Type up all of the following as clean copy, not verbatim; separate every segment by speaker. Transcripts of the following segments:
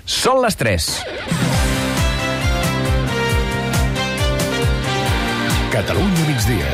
Speaker 1: Són les 3.
Speaker 2: Catalunya migdia.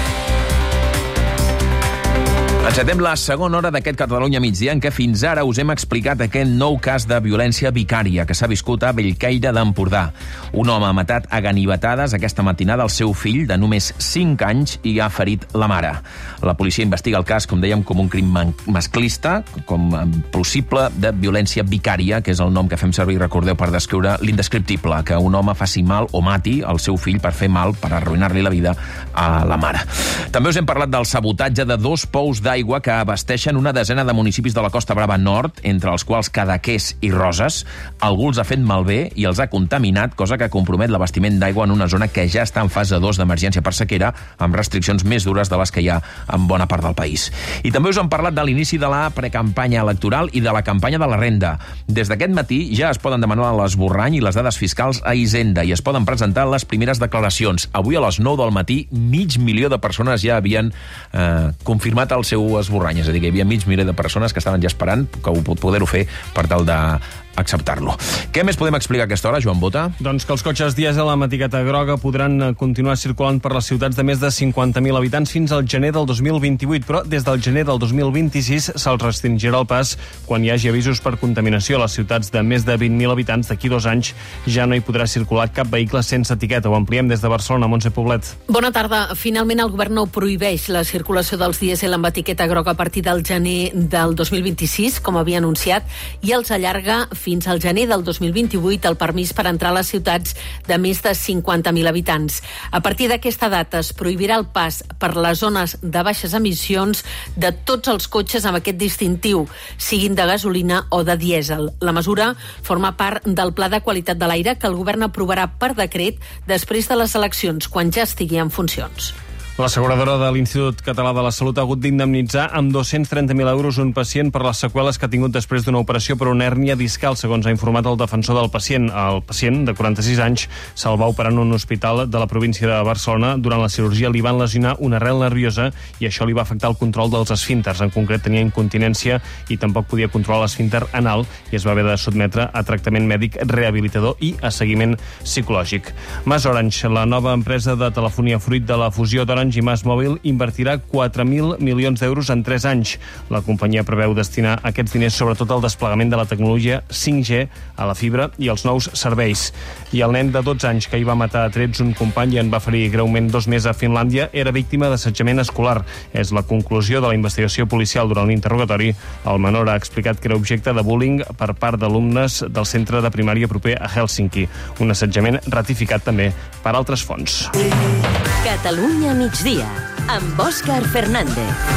Speaker 1: Encetem la segona hora d'aquest Catalunya migdia en què fins ara us hem explicat aquest nou cas de violència vicària que s'ha viscut a Bellcaire d'Empordà. Un home ha matat a ganivetades aquesta matinada el seu fill de només 5 anys i ha ferit la mare. La policia investiga el cas, com dèiem, com un crim masclista, com possible de violència vicària, que és el nom que fem servir, recordeu, per descriure l'indescriptible, que un home faci mal o mati el seu fill per fer mal, per arruïnar-li la vida a la mare. També us hem parlat del sabotatge de 2 pous d'aigua que abasteixen una desena de municipis de la Costa Brava Nord, entre els quals Cadaqués i Roses. Algú els ha fet malbé i els ha contaminat, cosa que compromet l'abastiment d'aigua en una zona que ja està en fase 2 d'emergència per sequera, amb restriccions més dures de les que hi ha en bona part del país. I també us hem parlat de l'inici de la precampanya electoral i de la campanya de la renda. Des d'aquest matí ja es poden demanar l'esborrany i les dades fiscals a Hisenda i es poden presentar les primeres declaracions. Avui a les 9 del matí, 500.000 de persones ja havien confirmat el seu esborrany, és a dir, que hi havia 500.000 de persones que estaven ja esperant poder-ho fer per tal d'acceptar-lo. Què més podem explicar a aquesta hora, Joan Bota?
Speaker 3: Doncs que els cotxes dièsel amb etiqueta groga podran continuar circulant per les ciutats de més de 50.000 habitants fins al gener del 2028, però des del gener del 2026 se'ls restringirà el pas quan hi hagi avisos per contaminació a les ciutats de més de 20.000 habitants. D'aquí 2 anys ja no hi podrà circular cap vehicle sense etiqueta. Ho ampliem des de Barcelona, Montse Poblet.
Speaker 4: Bona tarda. Finalment el govern no prohibeix la circulació dels dièsel amb etiqueta groga a partir del gener del 2026, com havia anunciat, i els allarga fins al gener del 2028 el permís per entrar a les ciutats de més de 50.000 habitants. A partir d'aquesta data es prohibirà el pas per les zones de baixes emissions de tots els cotxes amb aquest distintiu, siguin de gasolina o de dièsel. La mesura forma part del Pla de Qualitat de l'Aire que el govern aprovarà per decret després de les eleccions, quan ja estigui en funcions.
Speaker 3: L'asseguradora de l'Institut Català de la Salut ha hagut d'indemnitzar amb 230.000 euros un pacient per les seqüeles que ha tingut després d'una operació per una hèrnia discal, segons ha informat el defensor del pacient. El pacient, de 46 anys, se'l va operar en un hospital de la província de Barcelona. Durant la cirurgia li van lesionar una arrel nerviosa i això li va afectar el control dels esfínters. En concret, tenia incontinència i tampoc podia controlar l'esfínter anal i es va haver de sotmetre a tractament mèdic rehabilitador i a seguiment psicològic. MasOrange, la nova empresa de telefonia fruit de la fusió d'Orange i MásMóvil, invertirà 4.000 milions d'euros en 3 anys. La companyia preveu destinar aquests diners sobretot al desplegament de la tecnologia 5G, a la fibra i als nous serveis. I el nen de 12 anys que hi va matar a trets un company i en va ferir greument 2 més a Finlàndia era víctima d'assetjament escolar. És la conclusió de la investigació policial. Durant l'interrogatori, el menor ha explicat que era objecte de bullying per part d'alumnes del centre de primària proper a Hèlsinki. Un assetjament ratificat també per altres fonts.
Speaker 5: Catalunya migdia, amb Òscar Fernández.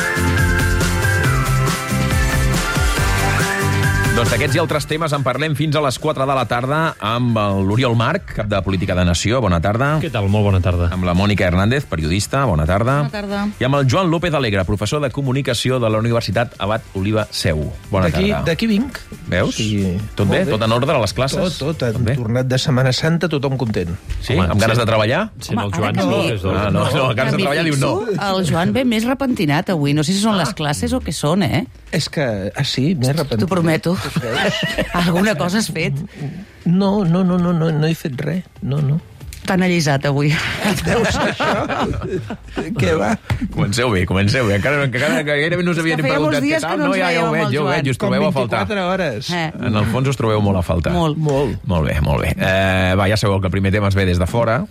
Speaker 1: Doncs d'aquests i altres temes en parlem fins a les 4 de la tarda amb l'Oriol Marc, cap de Política de Nació. Bona tarda.
Speaker 6: Què tal? Molt bona tarda.
Speaker 1: Amb la Mònica Hernández, periodista. Bona tarda.
Speaker 7: Bona tarda.
Speaker 1: I amb el Joan López Alegre, professor de Comunicació de la Universitat Abat Oliva Seu. Bona tarda.
Speaker 8: D'aquí vinc.
Speaker 1: Veus?
Speaker 8: Sí,
Speaker 1: tot bé? Tot en ordre a les classes?
Speaker 8: Tot. Han tornat de Setmana Santa, tothom content.
Speaker 1: Sí? Home, amb ganes de treballar?
Speaker 6: Sí, el Joan no.
Speaker 1: No, amb ganes de treballar diu no.
Speaker 7: El Joan ve més repentinat avui. No sé si són les classes o què són, eh?
Speaker 8: És que, sí, més repentinat.
Speaker 7: T'ho prometo. Alguna cosa has fet?
Speaker 8: No he fet res. No.
Speaker 7: Tan allisat avui.
Speaker 8: Deu ser això. Què va?
Speaker 1: Comenceu bé. Encara gairebé no us havia ni preguntat què tal. No, ja ho veig, i us trobeu a faltar.
Speaker 8: Com 24 hores.
Speaker 1: En el fons us trobeu molt a faltar.
Speaker 7: Molt.
Speaker 1: Molt bé. Va, ja sabeu que el primer tema es ve des de fora.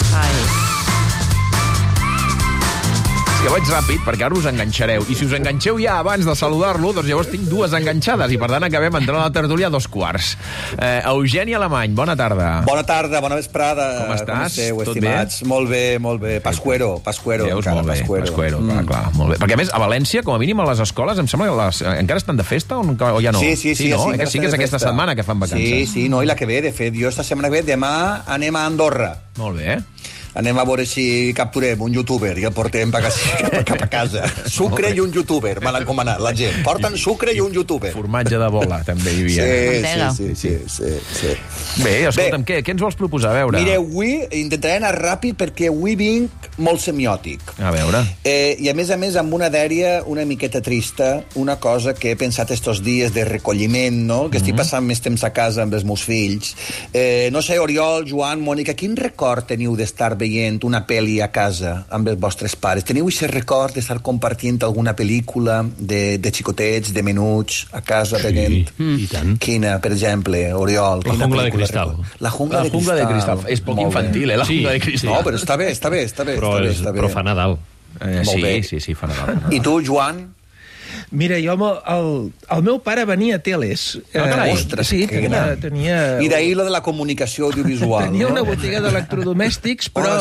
Speaker 1: Que vaig ràpid, perquè ara us enganxareu. I si us enganxeu ja abans de saludar-lo, doncs llavors tinc 2 enganxades i per tant acabem entrant a la tertúlia a 2:15. Eugeni Alemany, bona tarda.
Speaker 9: Bona tarda, bona vesprada.
Speaker 1: Com estàs?
Speaker 9: Com esteu,
Speaker 1: Tot
Speaker 9: estimats?
Speaker 1: bé?
Speaker 9: Molt bé. Pascuero.
Speaker 1: Veus, molt bé. Pascuero, clar, molt bé. Perquè a més, a València, com a mínim a les escoles, em sembla que encara estan de festa o ja no?
Speaker 9: Sí,
Speaker 1: no? Sí que és aquesta setmana que fan vacances.
Speaker 9: Sí, no, i la que ve, de fet, jo esta setmana que ve, demà anem a Andorra.
Speaker 1: Molt bé.
Speaker 9: Anem a veure si capturem un youtuber i el portem cap a casa. Sucre i un youtuber, m'han encomanat la gent. Porten sucre i un youtuber.
Speaker 1: Formatge de bola, també hi havia.
Speaker 9: Sí.
Speaker 1: Bé, escolta'm, què ens vols proposar? A veure.
Speaker 9: Mira, avui intentaré anar ràpid perquè avui vinc molt semiòtic.
Speaker 1: A veure.
Speaker 9: I a més amb una dèria una miqueta trista, una cosa que he pensat estos dies de recolliment, no? Que estic passant més temps a casa amb els meus fills. No sé, Oriol, Joan, Mònica, quin record teniu d'estar veient una pel·li a casa amb els vostres pares? Teniu aquest record d'estar compartint alguna pel·lícula de xicotets, de menuts, a casa veient?
Speaker 2: I tant.
Speaker 9: Quina, per exemple, Oriol?
Speaker 3: La jungla de cristal.
Speaker 9: La jungla de cristal.
Speaker 1: És poc infantil, la jungla de cristal.
Speaker 9: No, però està bé.
Speaker 3: Però fa Nadal.
Speaker 1: Sí, fa Nadal.
Speaker 9: I tu, Joan?
Speaker 8: Mira, jo el meu pare venia a teles.
Speaker 9: Ostres,
Speaker 8: sí,
Speaker 9: que gran.
Speaker 8: tenia...
Speaker 9: I d'ahir lo de la comunicació audiovisual.
Speaker 8: Tenia
Speaker 9: no?
Speaker 8: una botiga d'electrodomèstics, però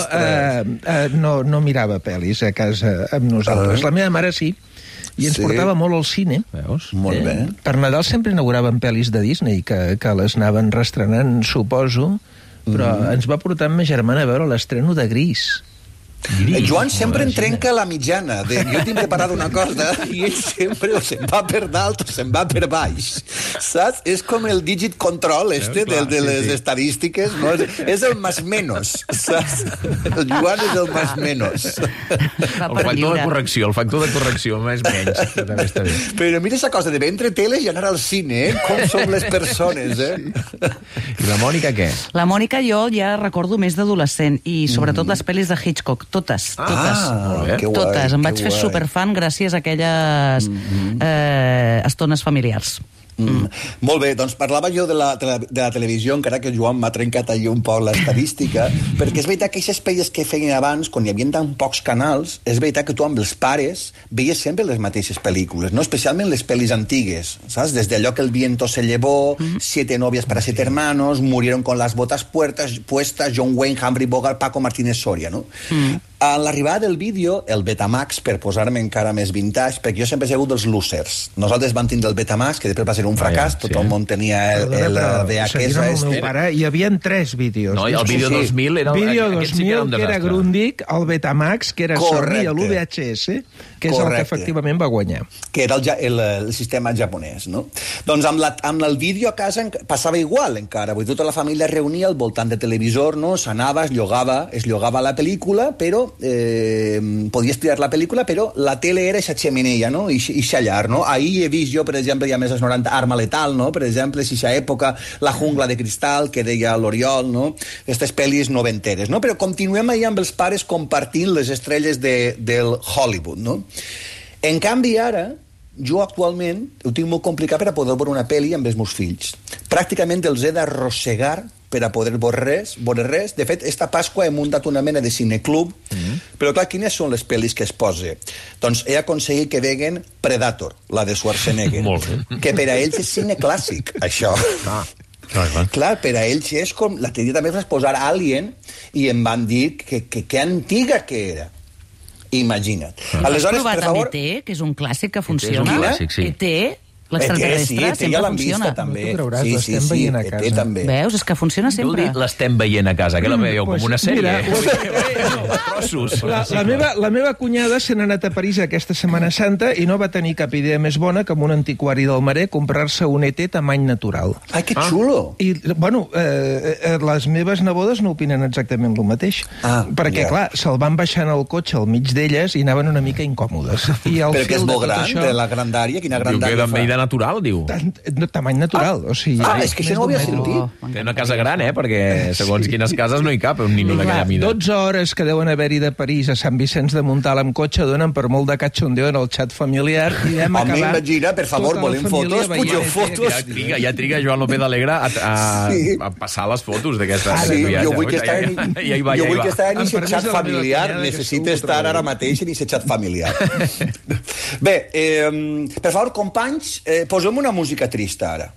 Speaker 8: no mirava pel·lis a casa amb nosaltres. La meva mare sí, i ens portava molt al cine.
Speaker 1: Veus?
Speaker 9: Molt bé.
Speaker 8: Per Nadal sempre inauguraven pel·lis de Disney, que les anaven restrenant, suposo, però ens va portar amb ma germana a veure l'estreno de Gris.
Speaker 9: El Joan sempre en trenca la mitjana. Jo tinc preparat una cosa i ell sempre o se'n va per dalt o se'n va per baix. Saps? És com el digit control de les estadístiques. No? És el más menos. Saps? El Joan és el más menos.
Speaker 1: El factor de correcció, més menys. També està bé.
Speaker 9: Però mira aquesta cosa de vendre tele i anar al cine, com som les persones,
Speaker 1: I la Mònica, què?
Speaker 7: La Mònica jo ja recordo més d'adolescent i sobretot les pel·lis de Hitchcock. Totes.
Speaker 9: Que guai,
Speaker 7: totes. Em vaig
Speaker 9: que
Speaker 7: fer
Speaker 9: guai.
Speaker 7: superfan gràcies a aquelles estones familiars.
Speaker 9: Molt bé, doncs parlava jo de la televisió, encara que el Joan m'ha trencat allà un poc l'estadística, perquè és veritat que aquestes pel·lis que feien abans, quan hi havia tan pocs canals, és veritat que tu amb els pares veies sempre les mateixes pel·lícules, no? Especialment les pel·lis antigues, saps? Des d'allò que el viento se llevó, 7 novias para 7 hermanos, murieron con las botas puestas, John Wayne, Humphrey Bogart, Paco Martínez Soria, no? A l'arribada del vídeo, el Betamax, per posar-me encara més vintage, perquè jo sempre he sigut dels losers. Nosaltres vam tindre el Betamax, que després va ser un fracàs, tot el món tenia el VHS.
Speaker 8: El meu pare, hi havia 3 vídeos.
Speaker 1: No, i el vídeo 2000 era...
Speaker 8: Vídeo 2000, que era Grundig, el Betamax, que era Sony, l'VHS, que és el que efectivament va guanyar.
Speaker 9: Que era el sistema japonès, no? Doncs amb el vídeo a casa passava igual, encara. Vull dir, tota la família es reunia al voltant de televisor, no? S'anava, es llogava la pel·lícula, però podies tirar la pel·lícula, però la tele era aquesta xemeneia, no? I llar, no? Ahir he vist jo, per exemple, ja més als 90, Arma Letal, no? Per exemple, si aquesta època, La jungla de cristal, que deia l'Oriol, no? Aquestes pel·lis noventeres, no? Però continuem ahir amb els pares compartint les estrelles del Hollywood, no? En canvi, ara, jo actualment ho tinc molt complicat per a poder veure una pel·li amb els meus fills. Pràcticament els he d'arrossegar per a poder veure res. De fet, esta Pasqua he muntat una mena de cineclub, però clar, quines són les pel·lis que es posa? Doncs he aconseguit que veguen Predator, la de Schwarzenegger, que per a ells és cine clàssic, això. Clar, per a ells és com... La teoria també vas posar Alien i em van dir que antiga que era. Imagina't.
Speaker 7: Aleshores, per favor... ET, que és un clàssic que funciona. ET, l'extraterrestre, sempre funciona.
Speaker 9: També.
Speaker 8: L'estem veient a casa.
Speaker 9: També.
Speaker 7: Veus? És que funciona sempre.
Speaker 1: L'estem veient a casa, que la veieu com una sèrie. Trossos.
Speaker 8: La meva cunyada se n'ha anat a París aquesta Setmana Santa i no va tenir cap idea més bona que amb un antiquari del Marais comprar-se un ET tamany natural.
Speaker 9: Ai, que xulo!
Speaker 8: I, bueno, les meves nebodes no opinen exactament el mateix. Perquè, clar, se'l van baixar en el cotxe al mig d'elles i anaven una mica incòmodes.
Speaker 9: Però que és molt gran, de la grandària, quina grandària fa?
Speaker 1: Natural, diu.
Speaker 8: Tamany natural, o sigui...
Speaker 9: és que això no ho havia sentit.
Speaker 1: Té una casa gran, perquè segons quines cases no hi cap un nino d'aquella mida.
Speaker 8: 12 hores que deuen haver-hi de París a Sant Vicenç de Montalt amb cotxe donen per molt de cachondeo en el xat familiar i vam acabar...
Speaker 9: Home, imagina, per favor, volem fotos, pugeu fotos.
Speaker 1: Ja triga Joan López Alegre a passar les fotos d'aquesta viatge.
Speaker 9: Jo vull que estar en aquest xat familiar, necessita estar ara mateix en aquest xat familiar. Bé, per favor, companys, posem una música trista ara.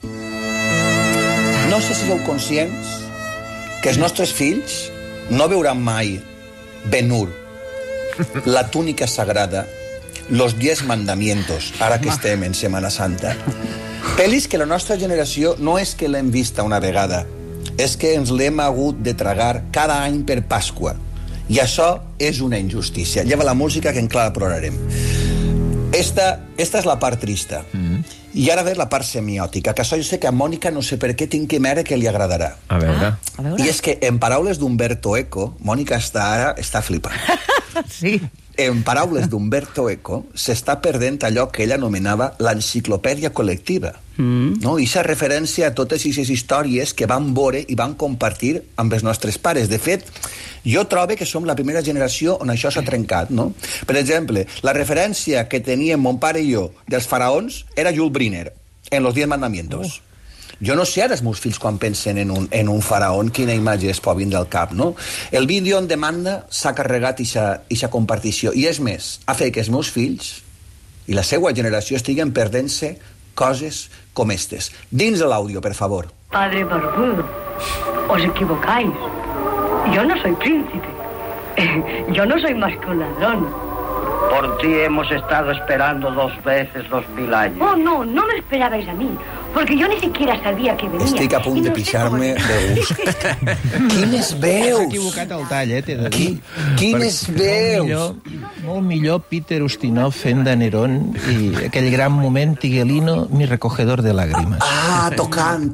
Speaker 9: No sé si sou conscients que els nostres fills no veuran mai Ben-Hur, La túnica sagrada, Los 10 mandamientos, ara que estem en Setmana Santa. Pel·lis que la nostra generació no és que l'hem vista una vegada, és que ens l'hem hagut de tragar cada any per Pasqua. I això és una injustícia. Lleva la música que encara plorarem. Esta és la part trista. I ara ve la part semiòtica, que això jo sé que a Mònica no sé per què tinc que veure que li agradarà.
Speaker 1: A veure.
Speaker 9: I és que, en paraules d'Umberto Eco, Mònica està flipant.
Speaker 7: Sí.
Speaker 9: En paraules d'Umberto Eco, s'està perdent allò que ell anomenava l'enciclopèdia col·lectiva. No? I aquesta referència a totes aquestes històries que van veure i van compartir amb els nostres pares. De fet, jo trobo que som la primera generació on això s'ha trencat, no? Per exemple, la referència que teníem mon pare i jo dels faraons era Jules Briner, en Los 10 Mandamientos. Jo no sé ara els meus fills quan pensen en un faraón quina imatge es pot vindre al cap, no? El vídeo on demanda s'ha carregat ixa compartició. I és més, ha fet que els meus fills i la seva generació estiguen perdent-se coses com estes. Dins de l'àudio, per favor.
Speaker 6: Padre Barbudo, os equivocáis. Yo no soy príncipe. Yo no soy más que un ladrón.
Speaker 10: Por ti hemos estado esperando 2 veces 2000 años.
Speaker 6: Oh, no, no me esperabais a mí, porque yo ni siquiera sabía que venía.
Speaker 9: Estic a punt de pixar-me de gust. Quines veus!
Speaker 8: S'ha equivocat el tall, t'he de dir.
Speaker 9: Quines veus!
Speaker 8: Molt millor Peter Ustinov fent de Nerón i aquell gran moment Tiguelino, mi recogedor de làgrimes.
Speaker 9: Tocant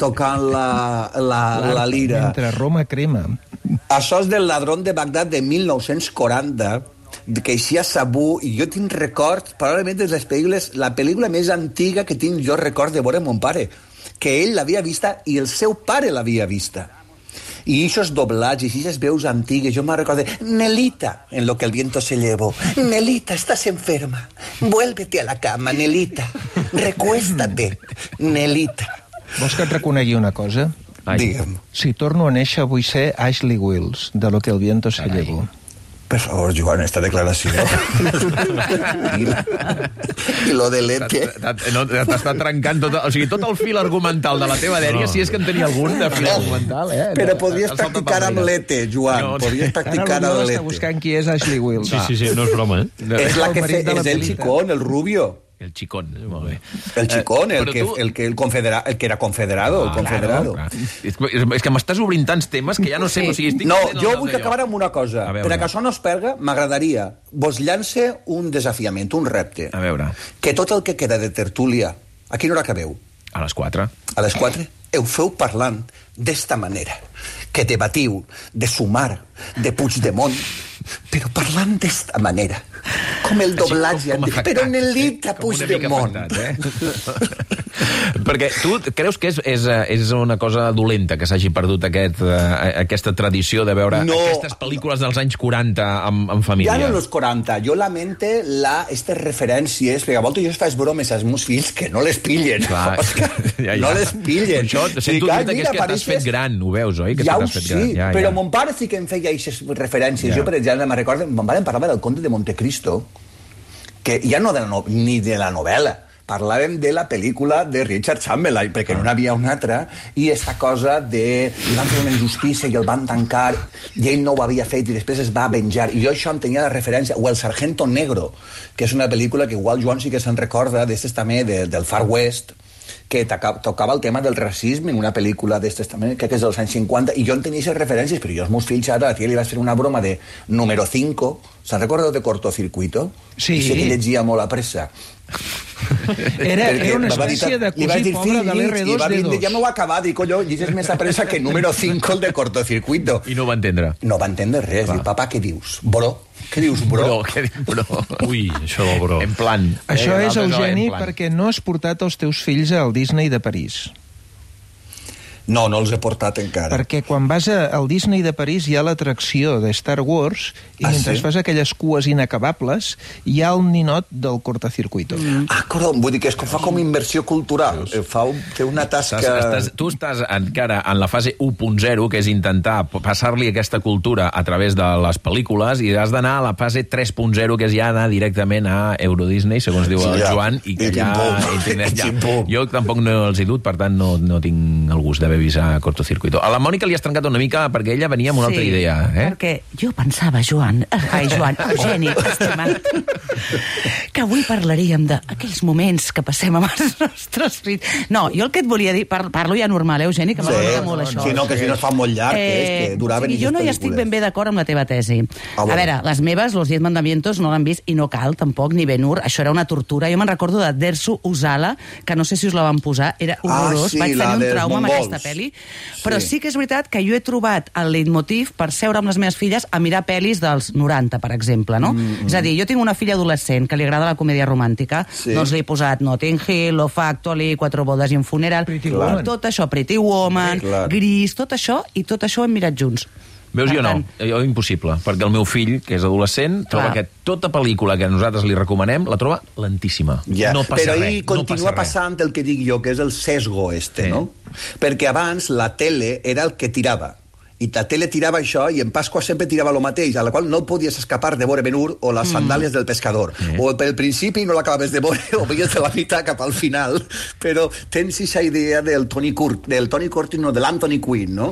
Speaker 9: la lira.
Speaker 8: Mentre Roma crema.
Speaker 9: Això és del Ladrón de Bagdad de 1940, que així a Sabú, i jo tinc record, probablement de les pel·lícules, la pel·lícula més antiga que tinc jo record de veure mon pare, que ell l'havia vista i el seu pare l'havia vista. I aquests doblats i aquestes veus antigues, jo me'n recordo, Nelita, en lo que el viento se llevó. Nelita, estás enferma. Vuélvete a la cama, Nelita. Recuéstate, Nelita.
Speaker 8: Vols que et reconegui una cosa?
Speaker 9: Digue'm.
Speaker 8: Si torno a néixer, vull ser Ashley Wills, de lo que el viento se llevó.
Speaker 9: Per favor, Joan, esta declaració. I lo de l'ETE.
Speaker 1: T'està trencant tot el fil argumental de la teva dèria, si és que en tenia algun de fil argumental,
Speaker 9: Però podries practicar amb l'ETE, Joan. Podries practicar amb l'ETE.
Speaker 8: Està buscant qui és Ashley Wills.
Speaker 3: Sí, no és broma,
Speaker 9: És la que és el Chicón, el rubio.
Speaker 1: El Chicón, molt bé.
Speaker 9: El Chicón, el que era confederado.
Speaker 1: Claro. És que m'estàs obrint tants temes que ja no sé...
Speaker 9: No, jo vull que acabar amb una cosa. Per a que això no es perga, m'agradaria vos lance un desafiament, un repte.
Speaker 1: A veure.
Speaker 9: Que tot el que queda de tertúlia, a quina hora acabeu?
Speaker 1: A les 4.
Speaker 9: A les 4? Ho feu parlant d'esta manera, que debatiu de Sumar, de Puigdemont, però parlant d'esta manera, com el doblatge, però Nelita Puigdemont.
Speaker 1: Perquè tu creus que és una cosa dolenta que s'hagi perdut aquesta tradició de veure aquestes pel·lícules dels anys 40 en família?
Speaker 9: Ja no els 40, jo lamente aquestes referències, perquè a voltes jo faig bromes als meus fills que no les pillen. No les pillen.
Speaker 1: Això sento dir-te que és que t'has fet gran, ho veus, oi?
Speaker 9: Ja ho sí, però mon pare sí que em feia aquestes referències. Jo, per exemple, me'n recordo, mon pare em parlava del Conde de Montecristo, que ja no ni de la novel·la, parlàvem de la pel·lícula de Richard Chamberlain, perquè no n'hi havia una altra, i aquesta cosa de... li van fer una injustícia i el van tancar, i ell no ho havia fet, i després es va venjar. I jo això em tenia la referència. O El Sargento Negro, que és una pel·lícula que igual Joan sí que se'n recorda, d'estes també, del Far West, que tocava el tema del racisme en una pel·lícula d'estes també, crec que és dels anys 50, i jo en tenia aquestes referències, però jo als meus fills ara, a la tia li vaig fer una broma de número 5, se'n recorda de Cortocircuito?
Speaker 8: Sí.
Speaker 9: I sé que llegia molt a pressa.
Speaker 8: Era una espècie de cosí pobre de l'R2D2.
Speaker 9: Ja m'ho ha acabat, i colló, llegeix més a pressa que número 5 el de Cortocircuito.
Speaker 1: I no va entendre.
Speaker 9: No va entendre res. Diu, papà, què dius? Bro? Què dius, bro?
Speaker 1: Bro.
Speaker 3: Ui, això del bro.
Speaker 1: En plan.
Speaker 8: Això és, Eugeni, perquè no has portat els teus fills al Disney de París.
Speaker 9: No, no els he portat encara.
Speaker 8: Perquè quan vas al Disney de París hi ha l'atracció de Star Wars i mentre fas aquelles cues inacabables hi ha el ninot del cortocircuito.
Speaker 9: Vull dir que fa com immersió cultural. Té una tasca...
Speaker 1: Tu estàs encara en la fase 1.0, que és intentar passar-li aquesta cultura a través de les pel·lícules, i has d'anar a la fase 3.0, que és ja anar directament a Euro Disney, segons diu el Joan, i que ja... Jo tampoc no els he dut, per tant no tinc el gust de haver vist a Cortocircuito. A la Mònica li has trencat una mica perquè ella venia amb una altra idea.
Speaker 7: Perquè jo pensava, Eugeni, estimat, que avui parlaríem d'aquells moments que passem amb els nostres fills. No, jo el que et volia dir, parlo ja normal, Eugeni, que m'agrada molt això.
Speaker 9: Sí, no, que si no es fa molt llarg, que duraven
Speaker 7: jo no hi estic ben bé d'acord amb la teva tesi. A veure, les meves, los 10 mandamientos, no l'han vist i no cal, tampoc, ni Ben-Hur. Això era una tortura. Jo me'n recordo de Dersu Uzala, que no sé si us la van posar, era horrorós, vaig tenir un trauma amb aquesta pel·li, però sí que és veritat que jo he trobat el leitmotiv per seure amb les meves filles a mirar pel·lis dels 90, per exemple, no? És a dir, jo tinc una filla adolescent que li agrada la comèdia romàntica, doncs li he posat Notting Hill, Love Actually, 4 bodes i un funeral, tot això, Pretty Woman, Gris, tot això, i tot això ho hem mirat junts.
Speaker 1: Veus, jo no, jo impossible, perquè el meu fill, que és adolescent, troba que tota pel·lícula que nosaltres li recomanem la troba lentíssima. No passa res.
Speaker 9: Però ahí continua passant el que dic jo, que és el sesgo no? Perquè abans la tele era el que tirava. I la tele tirava això i en Pasqua sempre tirava el mateix, a la qual no podies escapar de veure Ben-Hur o les sandàlies del pescador. O pel principi no l'acabaves de veure o veies de la mitad cap al final, però tens aquesta idea del Tony Curtin, no, de l'Anthony Quinn, no?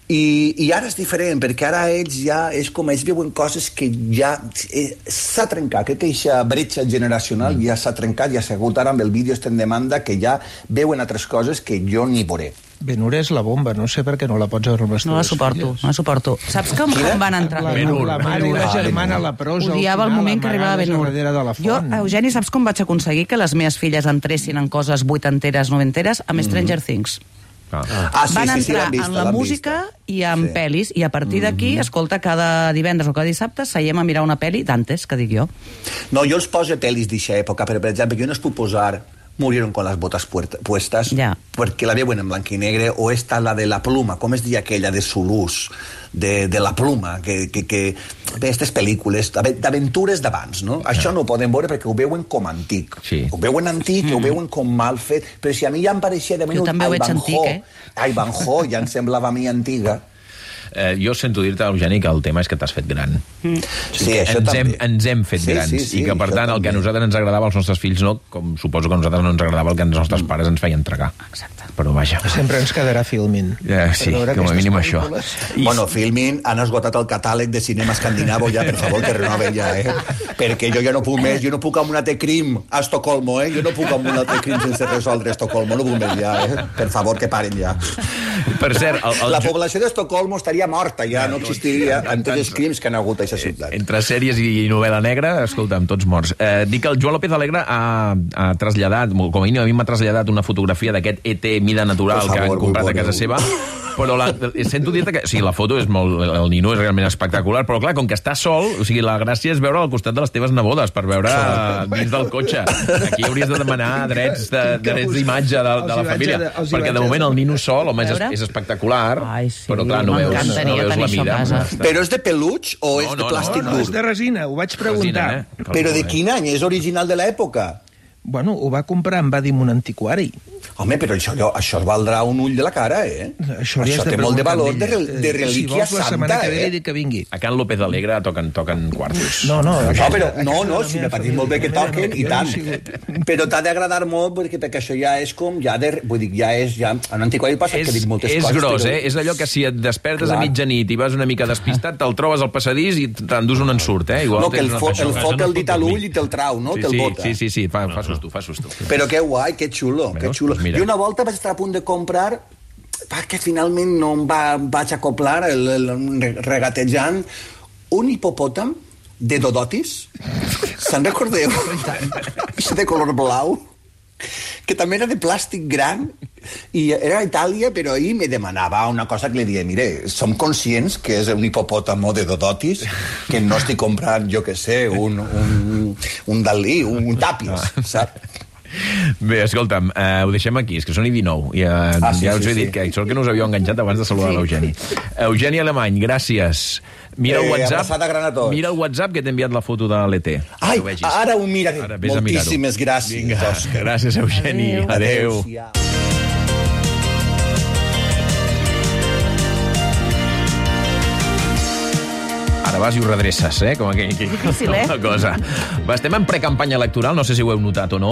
Speaker 9: I ara és diferent, perquè ara ells ja és com ells veuen coses que ja s'ha trencat, crec que aquesta bretxa generacional ja s'ha trencat, ja s'ha hagut ara amb el vídeo en demanda, que ja veuen altres coses que jo ni veuré.
Speaker 8: Ben-Hur és la bomba, no sé per què no la pots veure amb les teves filles.
Speaker 7: No la suporto. Saps com van entrar?
Speaker 8: La mare i la germana a la prosa.
Speaker 7: Odiava el moment que arribava Ben-Hur. Jo, Eugeni, saps com vaig aconseguir que les meves filles entressin en coses vuitanteres, noventeres, amb Stranger Things? Van entrar en la música i en pel·lis, i a partir d'aquí, escolta, cada divendres o cada dissabte seiem a mirar una pel·li d'antes, que dic jo.
Speaker 9: No, jo els poso pel·lis d'aquesta època, però, per exemple, jo no es puc posar Murieron con las botas puestas, porque la veuen en blanc i negre, o esta la de la pluma, com es diu aquella de Zulús, de la pluma, que aquestes pel·lícules d'aventures d'abans, no? Això no ho poden veure perquè ho veuen com antic. Ho veuen antic, ho veuen com mal fet, però si a mi ja em pareixia de menut Ivanhoe, ja em semblava a mi antiga.
Speaker 1: Jo sento dir-te, Eugeni, que el tema és que t'has fet gran.
Speaker 9: Sí, això també.
Speaker 1: Ens hem fet grans, i que, per tant, el que a nosaltres ens agradava als nostres fills no, com suposo que a nosaltres no ens agradava el que els nostres pares ens feien tragar.
Speaker 7: Exacte.
Speaker 1: Però vaja.
Speaker 8: Sempre ens quedarà Filmin.
Speaker 1: Sí, com a mínim això.
Speaker 9: Bueno, Filmin han esgotat el catàleg de cinema escandinavo ja, per favor, que renoven ja, perquè jo ja no puc més, jo no puc amb un altre crim a Estocolmo, jo no puc amb un altre crim sense resoldre a Estocolmo, no puc més ja, per favor, que paren ja.
Speaker 1: Per cert,
Speaker 9: la població d'Estocolmo estaria morta, ja no existiria en tots els crims que han hagut a aquesta ciutat.
Speaker 1: Entre sèries i novel·la negra, escolta'm, tots morts. Dic que el Joan López Alegre ha traslladat, com a mi m'ha traslladat una fotografia d'aquest ET mida natural que han comprat a casa seva, però sento dir-te que sí, la foto és molt... El nino és realment espectacular, però clar, com que està sol, o sigui, la gràcia és veure al costat de les teves nebodes, per veure dins del cotxe. Aquí hauries de demanar drets d'imatge de la família, perquè de moment el nino sol, home, és espectacular, però clar, no veus la mida.
Speaker 9: Però és de peluig o és de plàstic dur?
Speaker 8: No, és de resina, ho vaig preguntar.
Speaker 9: Però de quin any? És original de l'època?
Speaker 8: Bueno, ho va comprar, em va dir, un antiquari.
Speaker 9: Home, però això valdrà un ull de la cara, Això té molt de valor de relíquia santa,
Speaker 8: Si vols, la setmana que ve li dic que vingui.
Speaker 1: A Can López Alegre toquen quartos.
Speaker 8: No,
Speaker 9: si me pareix molt bé que toquen, i tant. Però t'ha d'agradar molt, perquè això ja és com... Vull dir, ja és... En antiquari passa que dic moltes coses.
Speaker 1: És gros, És allò que si et despertes a mitjanit i vas una mica despistat, te'l trobes al passadís i t'endús un ensurt,
Speaker 9: No, que el fot el dit a l'ull i te'l trau, no? Te'l bota.
Speaker 1: Sí, fa susto.
Speaker 9: Però que guai, que xulo, que xulo. Jo una volta vaig estar a punt de comprar, perquè finalment no em vaig acoplar, regatejant, un hipopòtam de Dodotis. Se'n recordeu? De color blau, que també era de plàstic gran, i era a Itàlia, però ahir me demanava una cosa que li deia, mire, som conscients que és un hipopòtamo de Dodotis, que no estic comprant, jo què sé, un Dalí, un Tàpies, saps?
Speaker 1: Bé, escolta'm, ho deixem aquí, és que són i 19, i ja us he dit que sort que no us havíeu enganxat abans de saludar l'Eugeni. Eugeni Alemany, gràcies. Mira el WhatsApp que t'he enviat la foto de l'ET.
Speaker 9: Ai, ara ho miraré. Moltíssimes gràcies.
Speaker 1: Vinga, gràcies, Eugeni. Adéu. Ara va vas i ho redreces, com aquell
Speaker 7: difícil,
Speaker 1: cosa. Estem en precampanya electoral, no sé si ho heu notat o no.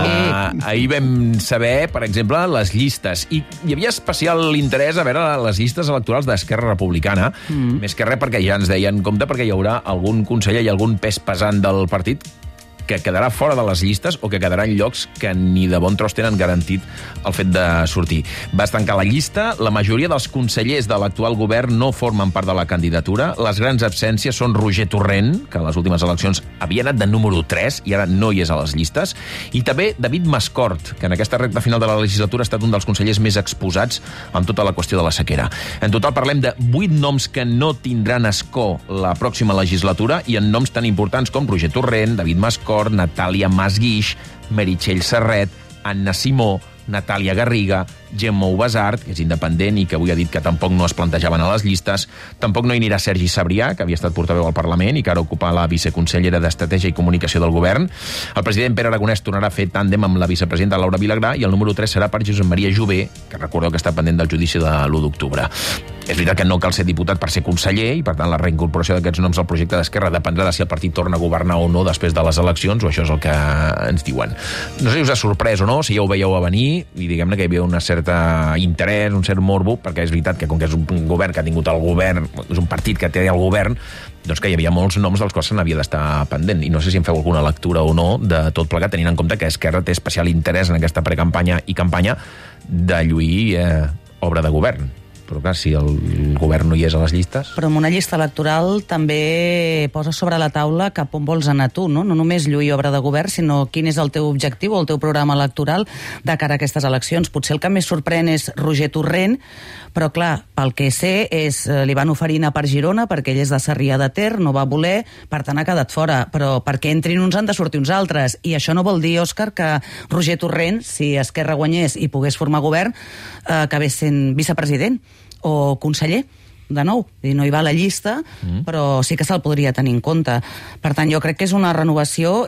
Speaker 1: Ahir vam saber, per exemple, les llistes. I hi havia especial interès a veure les llistes electorals d'Esquerra Republicana. Més que res perquè ja ens deien, compte, perquè hi haurà algun conseller i algun pes pesant del partit que quedarà fora de les llistes o que quedarà en llocs que ni de bon tros tenen garantit el fet de sortir. Va tancar la llista, la majoria dels consellers de l'actual govern no formen part de la candidatura, les grans absències són Roger Torrent, que a les últimes eleccions havia anat de número 3 i ara no hi és a les llistes, i també David Mascort, que en aquesta recta final de la legislatura ha estat un dels consellers més exposats amb tota la qüestió de la sequera. En total parlem de 8 noms que no tindran escó la pròxima legislatura i en noms tan importants com Roger Torrent, David Mascort, Natàlia Masguix, Meritxell Serret, Anna Simó, Natàlia Garriga, Gemma Ubasart, que és independent i que avui ha dit que tampoc no es plantejaven a les llistes. Tampoc no hi anirà Sergi Sabrià, que havia estat portaveu al Parlament i que ara ocupa la viceconsellera d'Estratègia i Comunicació del Govern. El president Pere Aragonès tornarà a fer tàndem amb la vicepresidenta Laura Vilagrà i el número 3 serà per Josep Maria Jové, que recordeu que està pendent del judici de l'1 d'octubre. És veritat que no cal ser diputat per ser conseller i, per tant, la reincorporació d'aquests noms al projecte d'Esquerra dependrà de si el partit torna a governar o no després de les eleccions, o això és el que ens diuen. No sé si us ha sorprès o no, si ja ho veieu a venir, i diguem-ne que hi havia una certa interès, un cert morbo, perquè és veritat que com que és un govern que ha tingut el govern, és un partit que té el govern, doncs que hi havia molts noms dels quals se n'havia d'estar pendent. I no sé si en feu alguna lectura o no de tot plegat, tenint en compte que Esquerra té especial interès en aquesta precampanya i campanya de lluir obra de govern. Però clar, si el govern no hi és a les llistes...
Speaker 7: Però en una llista electoral també posa sobre la taula cap on vols anar tu, no? No només lluir obra de govern, sinó quin és el teu objectiu o el teu programa electoral de cara a aquestes eleccions. Potser el que més sorprèn és Roger Torrent, però clar, pel que sé, li van oferir anar per Girona perquè ell és de Sarrià de Ter, no va voler, per tant ha quedat fora. Però perquè entrin uns han de sortir uns altres. I això no vol dir, Òscar, que Roger Torrent, si Esquerra guanyés i pogués formar govern, acabés sent vicepresident o conseller, de nou. No hi va a la llista, però sí que se'l podria tenir en compte. Per tant, jo crec que és una renovació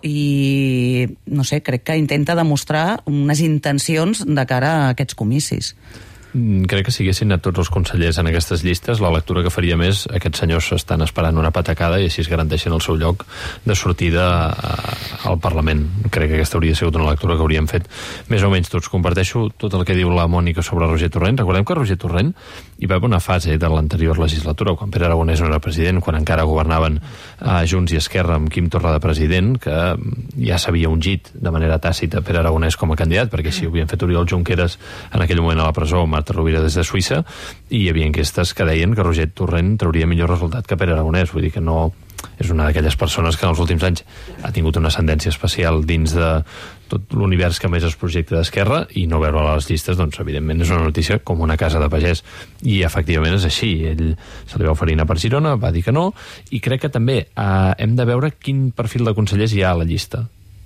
Speaker 7: i, no sé, crec que intenta demostrar unes intencions de cara a aquests comicis.
Speaker 3: Crec que si haguessin anat tots els consellers en aquestes llistes, la lectura que faria més, aquests senyors estan esperant una patacada i així es garanteixen el seu lloc de sortida al Parlament. Crec que aquesta hauria sigut una lectura que hauríem fet més o menys tots. Comparteixo tot el que diu la Mònica sobre Roger Torrent. Recordem que Roger Torrent hi va haver una fase de l'anterior legislatura, quan Pere Aragonès no era president, quan encara governaven Junts i Esquerra amb Quim Torra de president, que ja s'havia ungit de manera tàcita Pere Aragonès com a candidat, perquè si ho havien fet Oriol Junqueras en aquell moment a la presó, Marta Rovira des de Suïssa, i hi havia enquestes que deien que Roger Torrent trauria millor resultat que Pere Aragonès. Vull dir que no és una d'aquelles persones que en els últims anys ha tingut una ascendència especial dins de tot l'univers que més es projecta d'Esquerra, i no veure a les llistes, doncs evidentment és una notícia com una casa de pagès, i efectivament és així. Ell se li va oferir anar per Girona, va dir que no, i crec que també hem de veure quin perfil de consellers hi ha a la llista.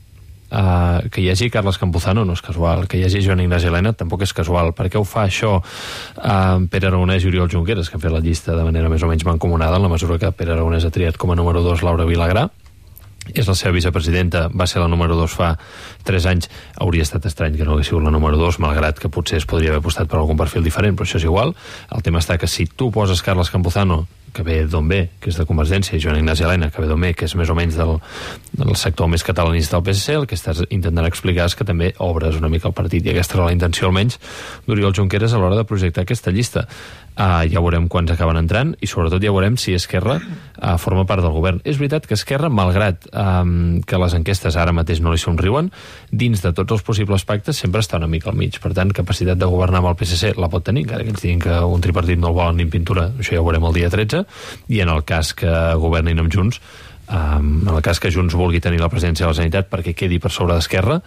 Speaker 3: Que hi hagi Carles Campuzano no és casual, que hi hagi Joan Ignasi Elena tampoc és casual. Per què ho fa això Pere Aragonès i Oriol Junqueras, que han fet la llista de manera més o menys mancomunada, en la mesura que Pere Aragonès ha triat com a número 2 Laura Vilagrà, és la seva vicepresidenta, va ser la número 2 fa 3 anys, hauria estat estrany que no hagués sigut la número 2, malgrat que potser es podria haver apostat per algun perfil diferent, però això és igual. El tema està que si tu poses Carles Campuzano, que ve d'on ve, que és de Convergència, i Joan Ignasi Elena, que ve d'on ve, que és més o menys del sector més catalanista del PSC, el que estàs intentant explicar és que també obres una mica el partit, i aquesta era la intenció almenys d'Oriol Junqueras a l'hora de projectar aquesta llista. Ja veurem quants acaben entrant, i sobretot ja veurem si Esquerra forma part del govern. És veritat que Esquerra, malgrat que les enquestes ara mateix no li somriuen, dins de tots els possibles pactes sempre està una mica al mig. Per tant, capacitat de governar amb el PSC la pot tenir, encara que ens diguin que un tripartit no el volen ni en pintura, això ja ho veurem el dia 13, i en el cas que governin amb Junts, en el cas que Junts vulgui tenir la presidència de la Generalitat perquè quedi per sobre d'Esquerra,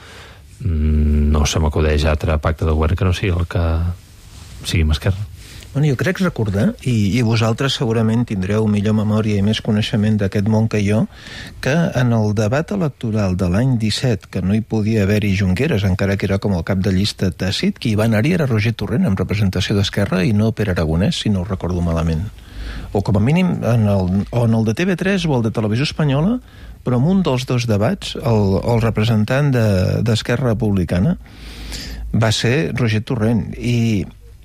Speaker 3: no se m'acudeix altre pacte de govern que no sigui el que sigui amb Esquerra.
Speaker 8: Bueno, jo crec recordar, i vosaltres segurament tindreu millor memòria i més coneixement d'aquest món que jo, que en el debat electoral de l'any 17, que no hi podia haver-hi Junqueras, encara que era com el cap de llista tàcit, qui hi va anar-hi era Roger Torrent, en representació d'Esquerra, i no Pere Aragonès, si no ho recordo malament. O com a mínim, en el de TV3 o el de Televisió Espanyola, però en un dels dos debats, el representant d'Esquerra Republicana va ser Roger Torrent, i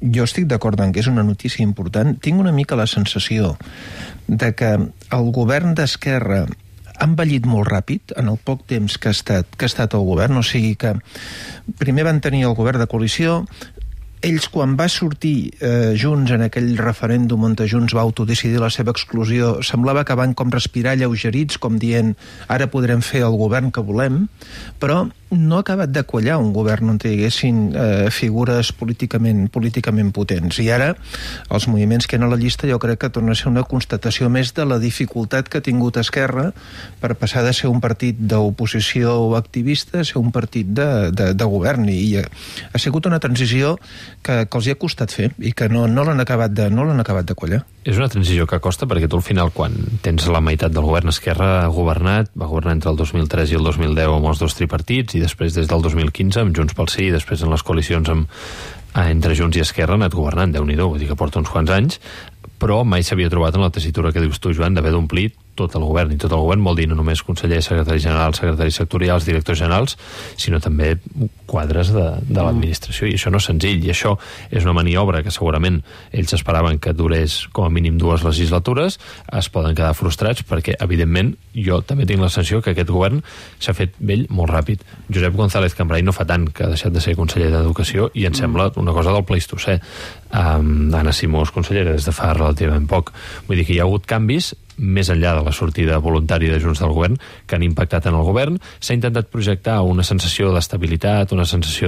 Speaker 8: jo estic d'acord en que és una notícia important. Tinc una mica la sensació de que el govern d'Esquerra ha envellit molt ràpid en el poc temps que ha estat el govern, o sigui que primer van tenir el govern de coalició. Ells, quan va sortir Junts en aquell referèndum on Junts va autodecidir la seva exclusió, semblava que van com respirar lleugerits, com dient, ara podrem fer el govern que volem, però no ha acabat de quallar un govern on hi haguessin figures políticament potents. I ara, els moviments que hi ha a la llista, jo crec que torna a ser una constatació més de la dificultat que ha tingut Esquerra per passar de ser un partit d'oposició o activista a ser un partit de govern. I ha sigut una transició que els hi ha costat fer i que no l'han acabat de quallar.
Speaker 11: És una transició que costa perquè tu al final, quan tens la meitat del govern, Esquerra va governar entre el 2003 i el 2010 amb els dos tripartits i després des del 2015 amb Junts pel Sí i després en les coalicions entre Junts i Esquerra ha anat governant, Déu-n'hi-do, vull dir que porta uns quants anys, però mai s'havia trobat en la tessitura que dius tu, Joan, d'haver d'omplir tot el govern, i tot el govern vol dir no només consellers, secretaris generals, secretaris sectorials, directors generals, sinó també quadres de l'administració, i això no és senzill, i això és una maniobra que segurament ells esperaven que durés com a mínim 2 legislatures, es poden quedar frustrats perquè, evidentment, jo també tinc la sensació que aquest govern s'ha fet vell molt ràpid. Josep González Cambray no fa tant que ha deixat de ser conseller d'Educació i em sembla una cosa del Pleistocè. Anna Simó és consellera des de fa relativament poc. Vull dir que hi ha hagut canvis més enllà de la sortida voluntària de Junts del govern, que han impactat en el govern. S'ha intentat projectar una sensació d'estabilitat, una sensació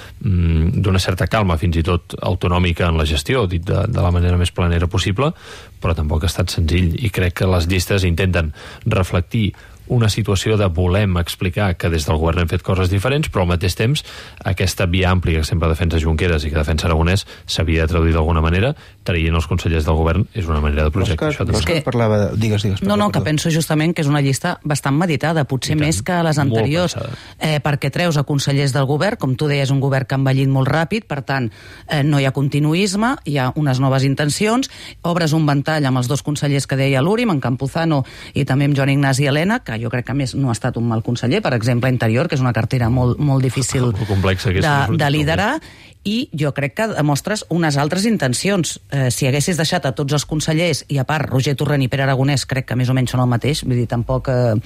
Speaker 11: d'una certa calma, fins i tot autonòmica en la gestió, dit de la manera més planera possible, però tampoc ha estat senzill, i crec que les llistes intenten reflectir una situació de volem explicar que des del govern hem fet coses diferents, però al mateix temps aquesta via àmplia que sempre defensa Junqueras i que defensa Aragonès s'havia de traduir d'alguna manera, traient els consellers del govern és una manera de projectar això.
Speaker 8: Digues.
Speaker 7: Que penso justament que és una llista bastant meditada, potser més que les anteriors, perquè treus a consellers del govern, com tu deies, un govern que ha envellit molt ràpid, per tant, no hi ha continuisme, hi ha unes noves intencions, obres un ventall amb els 2 consellers que deia l'Úrim, en Campuzano i també amb Joan Ignasi Elena, que jo crec que a més no ha estat un mal conseller, per exemple, Interior, que és una cartera molt difícil de liderar, i jo crec que demostres unes altres intencions. Si haguessis deixat a tots els consellers, i a part Roger Torrent i Pere Aragonès crec que més o menys són el mateix, vull dir, tampoc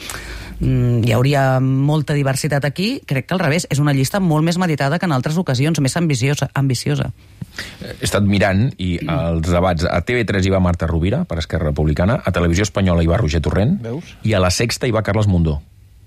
Speaker 7: hi hauria molta diversitat aquí, crec que al revés, és una llista molt més meditada que en altres ocasions, més ambiciosa.
Speaker 1: He estat mirant i els debats a TV3 hi va Marta Rovira per Esquerra Republicana, a Televisió Espanyola hi va Roger Torrent. Veus? I a La Sexta hi va Carles Mundó.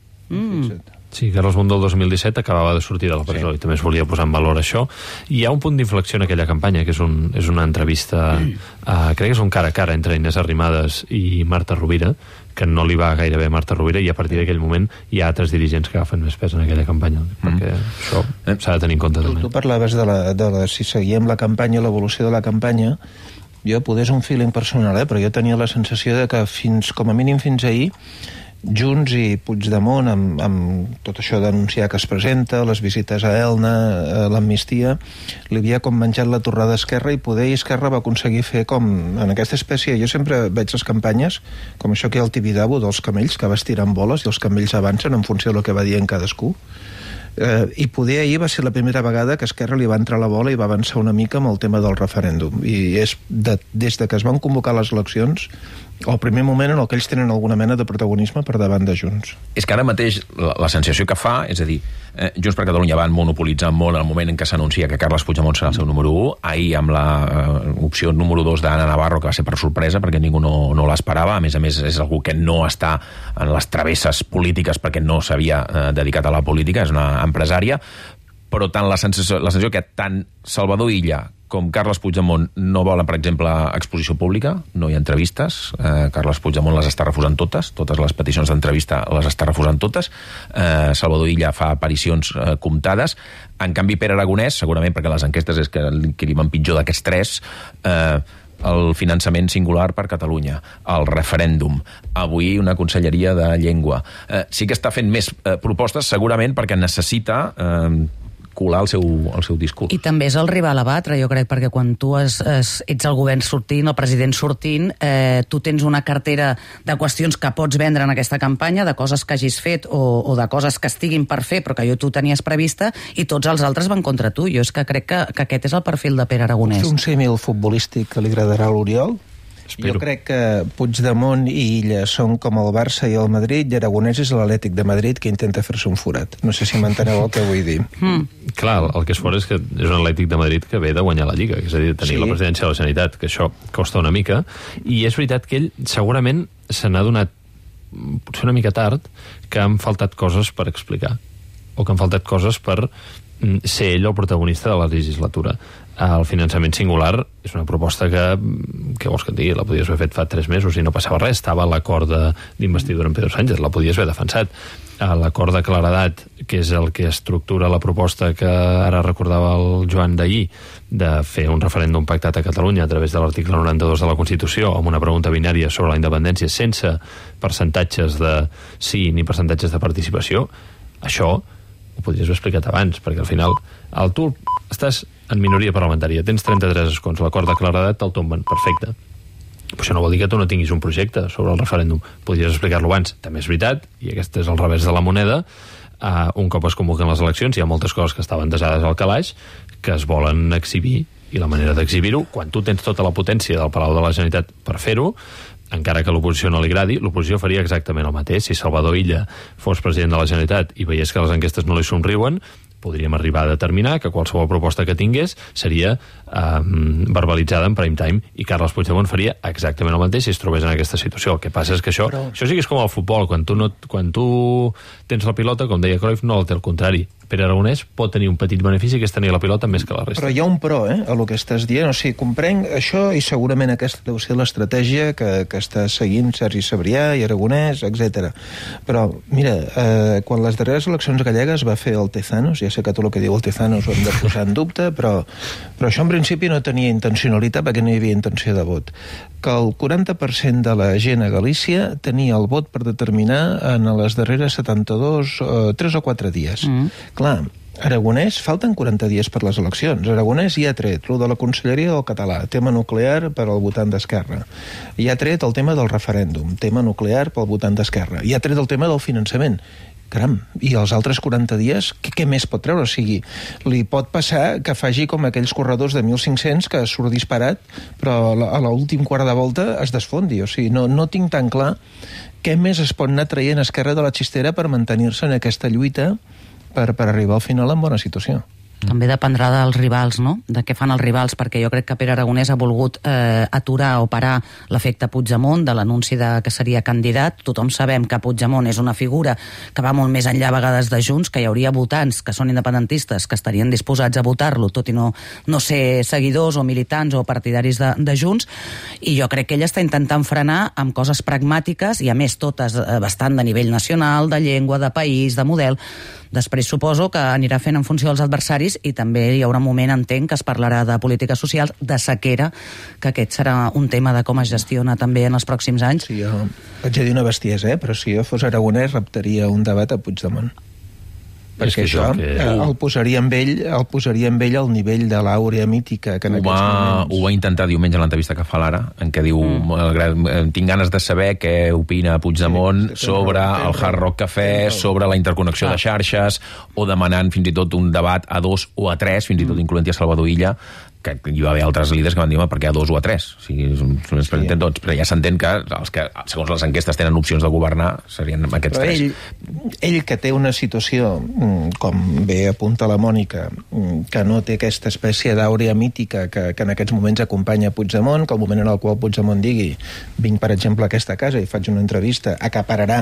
Speaker 11: Sí, Carles Mundó el 2017 acabava de sortir de la presó, i també es volia posar en valor això. Hi ha un punt d'inflexió en aquella campanya, que és una entrevista, crec que és un cara a cara entre Inés Arrimadas i Marta Rovira, que no li va gaire bé a Marta Rovira, i a partir d'aquell moment hi ha altres dirigents que agafen més pes en aquella campanya, perquè això s'ha de tenir en compte també.
Speaker 8: Tu parlaves de si seguíem la campanya, l'evolució de la campanya. Jo poder és un feeling personal, però jo tenia la sensació de que com a mínim fins ahir Junts i Puigdemont, amb tot això d'anunciar que es presenta, les visites a Elna, l'amnistia, li havia com menjat la torrada a Esquerra, i poder Esquerra va aconseguir fer com en aquesta espècie. Jo sempre veig les campanyes com això que hi ha el Tibidabo dels camells, que vas tirant boles i els camells avancen en funció del que va dient cadascú. I poder ahir va ser la primera vegada que Esquerra li va entrar la bola i va avançar una mica amb el tema del referèndum, i és des de que es van convocar les eleccions el primer moment en el que ells tenen alguna mena de protagonisme per davant de Junts.
Speaker 1: És que ara mateix la sensació que fa, és a dir, Junts per Catalunya van monopolitzar molt el moment en què s'anuncia que Carles Puigdemont serà el seu número 1, ahir amb l'opció número 2 d'Anna Navarro, que va ser per sorpresa perquè ningú no l'esperava, a més és algú que no està en les travesses polítiques perquè no s'havia dedicat a la política, és una empresària, però tant la sensació que tant Salvador Illa com Carles Puigdemont no volen, per exemple, exposició pública, no hi ha entrevistes, Carles Puigdemont les està refusant totes les peticions d'entrevista les està refusant totes, Salvador Illa fa aparicions comptades, en canvi Pere Aragonès, segurament perquè les enquestes és que li van pitjor d'aquests 3, el finançament singular per Catalunya, el referèndum, avui una conselleria de llengua. Sí que està fent més propostes, segurament perquè necessita colar el seu discurs.
Speaker 7: I també és el rival a batre, jo crec, perquè quan tu ets el govern sortint, el president sortint, tu tens una cartera de qüestions que pots vendre en aquesta campanya, de coses que hagis fet o de coses que estiguin per fer però que tu tenies prevista, i tots els altres van contra tu. Jo és que crec que aquest és el perfil de Pere Aragonès.
Speaker 8: Un símil futbolístic que li agradarà a l'Oriol.
Speaker 11: Espero.
Speaker 8: Jo crec que Puigdemont i Illa són com el Barça i el Madrid, i Aragonès és l'Atlètic de Madrid que intenta fer-se un forat. No sé si m'enteneu el que vull dir.
Speaker 11: Clar, el que és fort és que és un Atlètic de Madrid que ve de guanyar la Lliga, és a dir, de tenir la presidència de la Generalitat, que això costa una mica, i és veritat que ell segurament se n'ha donat potser una mica tard que han faltat coses per explicar, o que han faltat coses per ser ell el protagonista de la legislatura. El finançament singular és una proposta que vols que et digui, la podies haver fet fa 3 mesos i no passava res, estava a l'acord d'investidura amb Pedro Sánchez, la podies haver defensat. L'acord de claredat, que és el que estructura la proposta que ara recordava el Joan d'ahir, de fer un referèndum pactat a Catalunya a través de l'article 92 de la Constitució, amb una pregunta binària sobre la independència, sense percentatges de sí ni percentatges de participació, això ho podries haver explicat abans, perquè al final tu estàs en minoria parlamentària, tens 33 escons, l'acord de claredat te'l tomben, perfecte. Però això no vol dir que tu no tinguis un projecte sobre el referèndum, podries explicar-lo abans. També és veritat, i aquest és el revés de la moneda, un cop es convoquen les eleccions hi ha moltes coses que estaven desades al calaix que es volen exhibir, i la manera d'exhibir-ho, quan tu tens tota la potència del Palau de la Generalitat per fer-ho, encara que a l'oposició no li agradi, l'oposició faria exactament el mateix. Si Salvador Illa fos president de la Generalitat i veiés que les enquestes no li somriuen, podríem arribar a determinar que qualsevol proposta que tingués seria verbalitzada en prime time, i Carles Puigdemont faria exactament el mateix si es trobés en aquesta situació. El que passa és que això sí que és com el futbol, quan tu tens la pilota, com deia Cruyff, no la té al contrari. Pere Aragonès pot tenir un petit benefici, que és tenir la pilota més que la resta.
Speaker 8: Però hi ha un però, a el que estàs dient. O sigui, comprenc això, i segurament aquesta deu ser l'estratègia que està seguint Sergi Sabrià i Aragonès, etc. Però, mira, quan les darreres eleccions gallegues va fer el Tezanos, ja sé que tot el que diu el Tezanos ho hem de posar en dubte, però això en principi no tenia intencionalitat, perquè no hi havia intenció de vot. Que el 40% de la gent a Galícia tenia el vot per determinar en les darreres 72, 3 o 4 dies. Clar, Aragonès, falten 40 dies per les eleccions. Aragonès ja ha tret el de la Conselleria del Català, tema nuclear per al votant d'Esquerra. Ja ha tret el tema del referèndum, tema nuclear pel votant d'Esquerra. Ja ha tret el tema del finançament. Caram, i els altres 40 dies, què més pot treure? O sigui, li pot passar que faci com aquells corredors de 1.500 que surt disparat, però a l'últim quart de volta es desfondi. O sigui, no tinc tan clar què més es pot anar traient Esquerra de la xistera per mantenir-se en aquesta lluita per arribar al final en bona situació.
Speaker 7: També dependrà dels rivals, no? De què fan els rivals, perquè jo crec que Pere Aragonès ha volgut aturar o parar l'efecte Puigdemont de l'anunci que seria candidat. Tothom sabem que Puigdemont és una figura que va molt més enllà a vegades de Junts, que hi hauria votants que són independentistes que estarien disposats a votar-lo, tot i no ser seguidors o militants o partidaris de Junts, i jo crec que ell està intentant frenar amb coses pragmàtiques, i a més totes bastant de nivell nacional, de llengua, de país, de model. Després suposo que anirà fent en funció dels adversaris, i també hi haurà un moment, entenc, que es parlarà de polítiques socials, de sequera, que aquest serà un tema de com es gestiona també en els pròxims anys.
Speaker 8: Sí, jo vaig dir una bestiesa, però si jo fos Aragonès reptaria un debat a Puigdemont. Perquè això el posaria amb ell al nivell de l'àurea mítica que en aquests moments...
Speaker 1: Ho va intentar diumenge en l'entrevista que fa l'Ara, en què diu tinc ganes de saber què opina Puigdemont sobre el Hard Rock Café, sobre la interconnexió de xarxes, o demanant fins i tot un debat a 2 o a 3, fins i tot incloent-hi a Salvador Illa, que hi va haver altres líders que van dir perquè a 2 o a 3, o sigui, tots, però ja s'entén que els que segons les enquestes tenen opcions de governar serien aquests 3.
Speaker 8: Ell que té una situació, com bé apunta la Mònica, que no té aquesta espècie d'àurea mítica que en aquests moments acompanya Puigdemont, que el moment en el qual Puigdemont digui vinc per exemple a aquesta casa i faig una entrevista, acapararà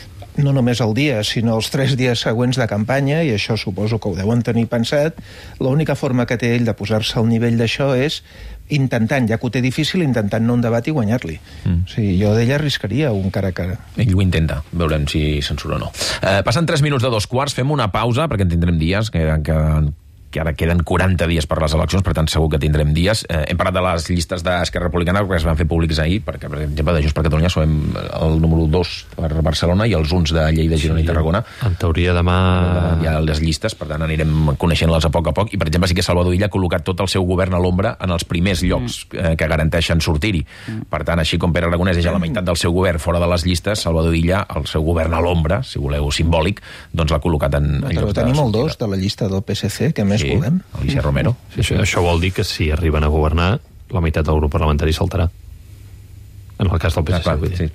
Speaker 8: no només el dia, sinó els 3 dies següents de campanya, i això suposo que ho deuen tenir pensat. L'única forma que té ell de posar-se al nivell d'això és intentant, ja que ho té difícil, intentant no un debat i guanyar-li. O sigui, jo d'ell arriscaria un cara a cara.
Speaker 1: Ell ho intenta, veurem si se'n surt o no. Passen 3 minuts de 2 quarts, fem una pausa, perquè en tindrem dies que que ara queden 40 dies per les eleccions, per tant segur que tindrem dies. Hem parlat de les llistes d'Esquerra Republicana que es van fer públics ahir, perquè per exemple de Junts per Catalunya som el número 2 per Barcelona i els uns de Lleida, Girona i Tarragona.
Speaker 11: En teoria demà
Speaker 1: hi ha les llistes, per tant anirem coneixent-les a poc, i per exemple sí que Salvador Illa ha col·locat tot el seu govern a l'ombra en els primers llocs que garanteixen sortir-hi. Per tant, així com Pere Aragonès és a la meitat del seu govern fora de les llistes, Salvador Illa, el seu govern a l'ombra, si voleu simbòlic, doncs l'ha col·locat en llocs de sortida.
Speaker 8: Tenim el 2 de la llista del PSC, que més volem.
Speaker 1: Alicia Romero.
Speaker 11: Això vol dir que si arriben a governar, la meitat del grup parlamentari saltarà. En el cas del PSC.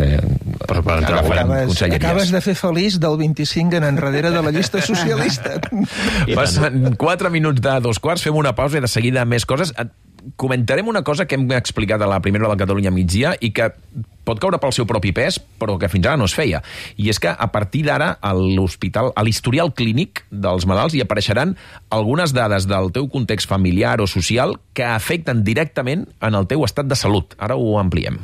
Speaker 8: Acabes de fer feliç del 25 en enrere de la llista socialista.
Speaker 1: Passen 4 minuts de 2:15, fem una pausa i de seguida més coses. Comentarem una cosa que hem explicat a la primera hora del Catalunya Migdia i que pot caure pel seu propi pes, però que fins ara no es feia. I és que a partir d'ara a l'hospital, a l'historial clínic dels malalts hi apareixeran algunes dades del teu context familiar o social que afecten directament en el teu estat de salut. Ara ho ampliem.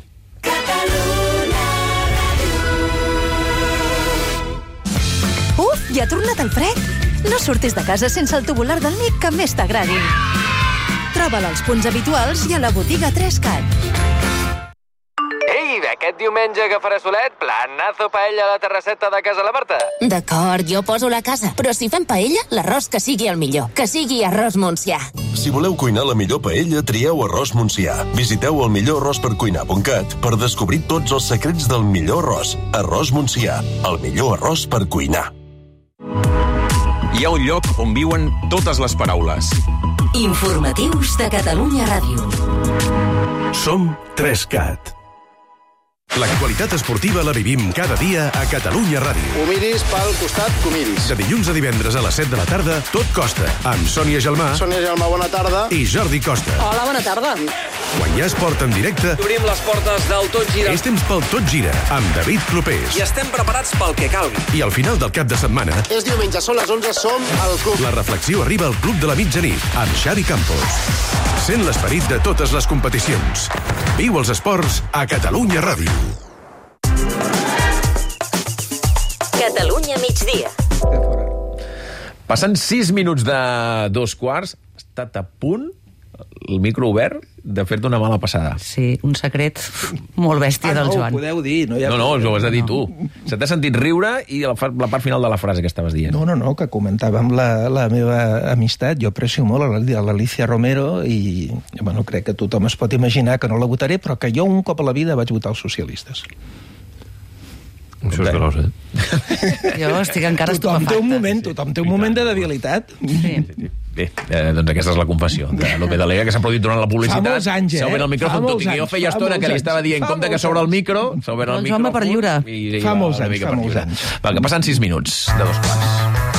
Speaker 12: Ja ha tornat el fred? No surtis de casa sense el tubular del Nick que més t'agradi. Troba'l als punts habituals i a la botiga 3CAT.
Speaker 13: Ei, aquest diumenge que farà solet, planazo paella a la terrasseta de casa la Marta.
Speaker 14: D'acord, jo poso la casa, però si fem paella, l'arròs que sigui el millor. Que sigui arròs Montsià.
Speaker 15: Si voleu cuinar la millor paella, trieu arròs Montsià. Visiteu el millorarròspercuinar.cat per descobrir tots els secrets del millor arròs. Arròs Montsià, el millor arròs per cuinar.
Speaker 1: Hi ha un lloc on viuen totes les paraules.
Speaker 5: Informatius de Catalunya Ràdio.
Speaker 2: Som 3CAT. L'actualitat esportiva la vivim cada dia a Catalunya Ràdio.
Speaker 16: Ho miris pel costat, que ho miris.
Speaker 2: De dilluns a divendres a les 7 de la tarda, Tot Costa, amb Sònia Gelmà.
Speaker 16: Sònia Gelmà, bona tarda.
Speaker 2: I Jordi Costa.
Speaker 17: Hola, bona tarda.
Speaker 2: Quan hi ha esport en directe,
Speaker 13: obrim les portes del Tot Gira.
Speaker 2: És temps pel Tot Gira, amb David Clopés.
Speaker 13: I estem preparats pel que calgui.
Speaker 2: I al final del cap de setmana...
Speaker 16: És diumenge, són les 11, som al club.
Speaker 2: La reflexió arriba al Club de la Mitjanit, amb Xavi Campos. Sent l'esperit de totes les competicions. Viu els esports a Catalunya Ràdio.
Speaker 5: Catalunya migdia.
Speaker 1: Passen 6 minuts de 2:15, ha estat a punt, el micro obert, de fer-te una mala passada.
Speaker 7: Sí, un secret molt bèstia del Joan.
Speaker 8: No, ho podeu dir. No,
Speaker 1: ho has de dir tu. Se t'ha sentit riure i la part final de la frase que estaves dient.
Speaker 8: No, que comentàvem la meva amistat. Jo aprecio molt a l'Alicia Romero i, bueno, crec que tothom es pot imaginar que no la votaré, però que jo un cop a la vida vaig votar els socialistes.
Speaker 11: Això és gros,
Speaker 7: Jo estic encara estupefacta.
Speaker 8: Tothom té un moment de debilitat.
Speaker 7: Sí.
Speaker 1: Bé, doncs aquesta és la confessió de López de Lega, que s'ha produït durant la publicitat.
Speaker 8: Fa molts anys,
Speaker 1: s'ha obert el micròfon, tot i que jo feia estona que li estava dient compte que s'obre el micro, s'ha obert el micròfon.
Speaker 7: Per lliure.
Speaker 8: Fa molts anys.
Speaker 1: Va, que passen 6 minuts de 2:15.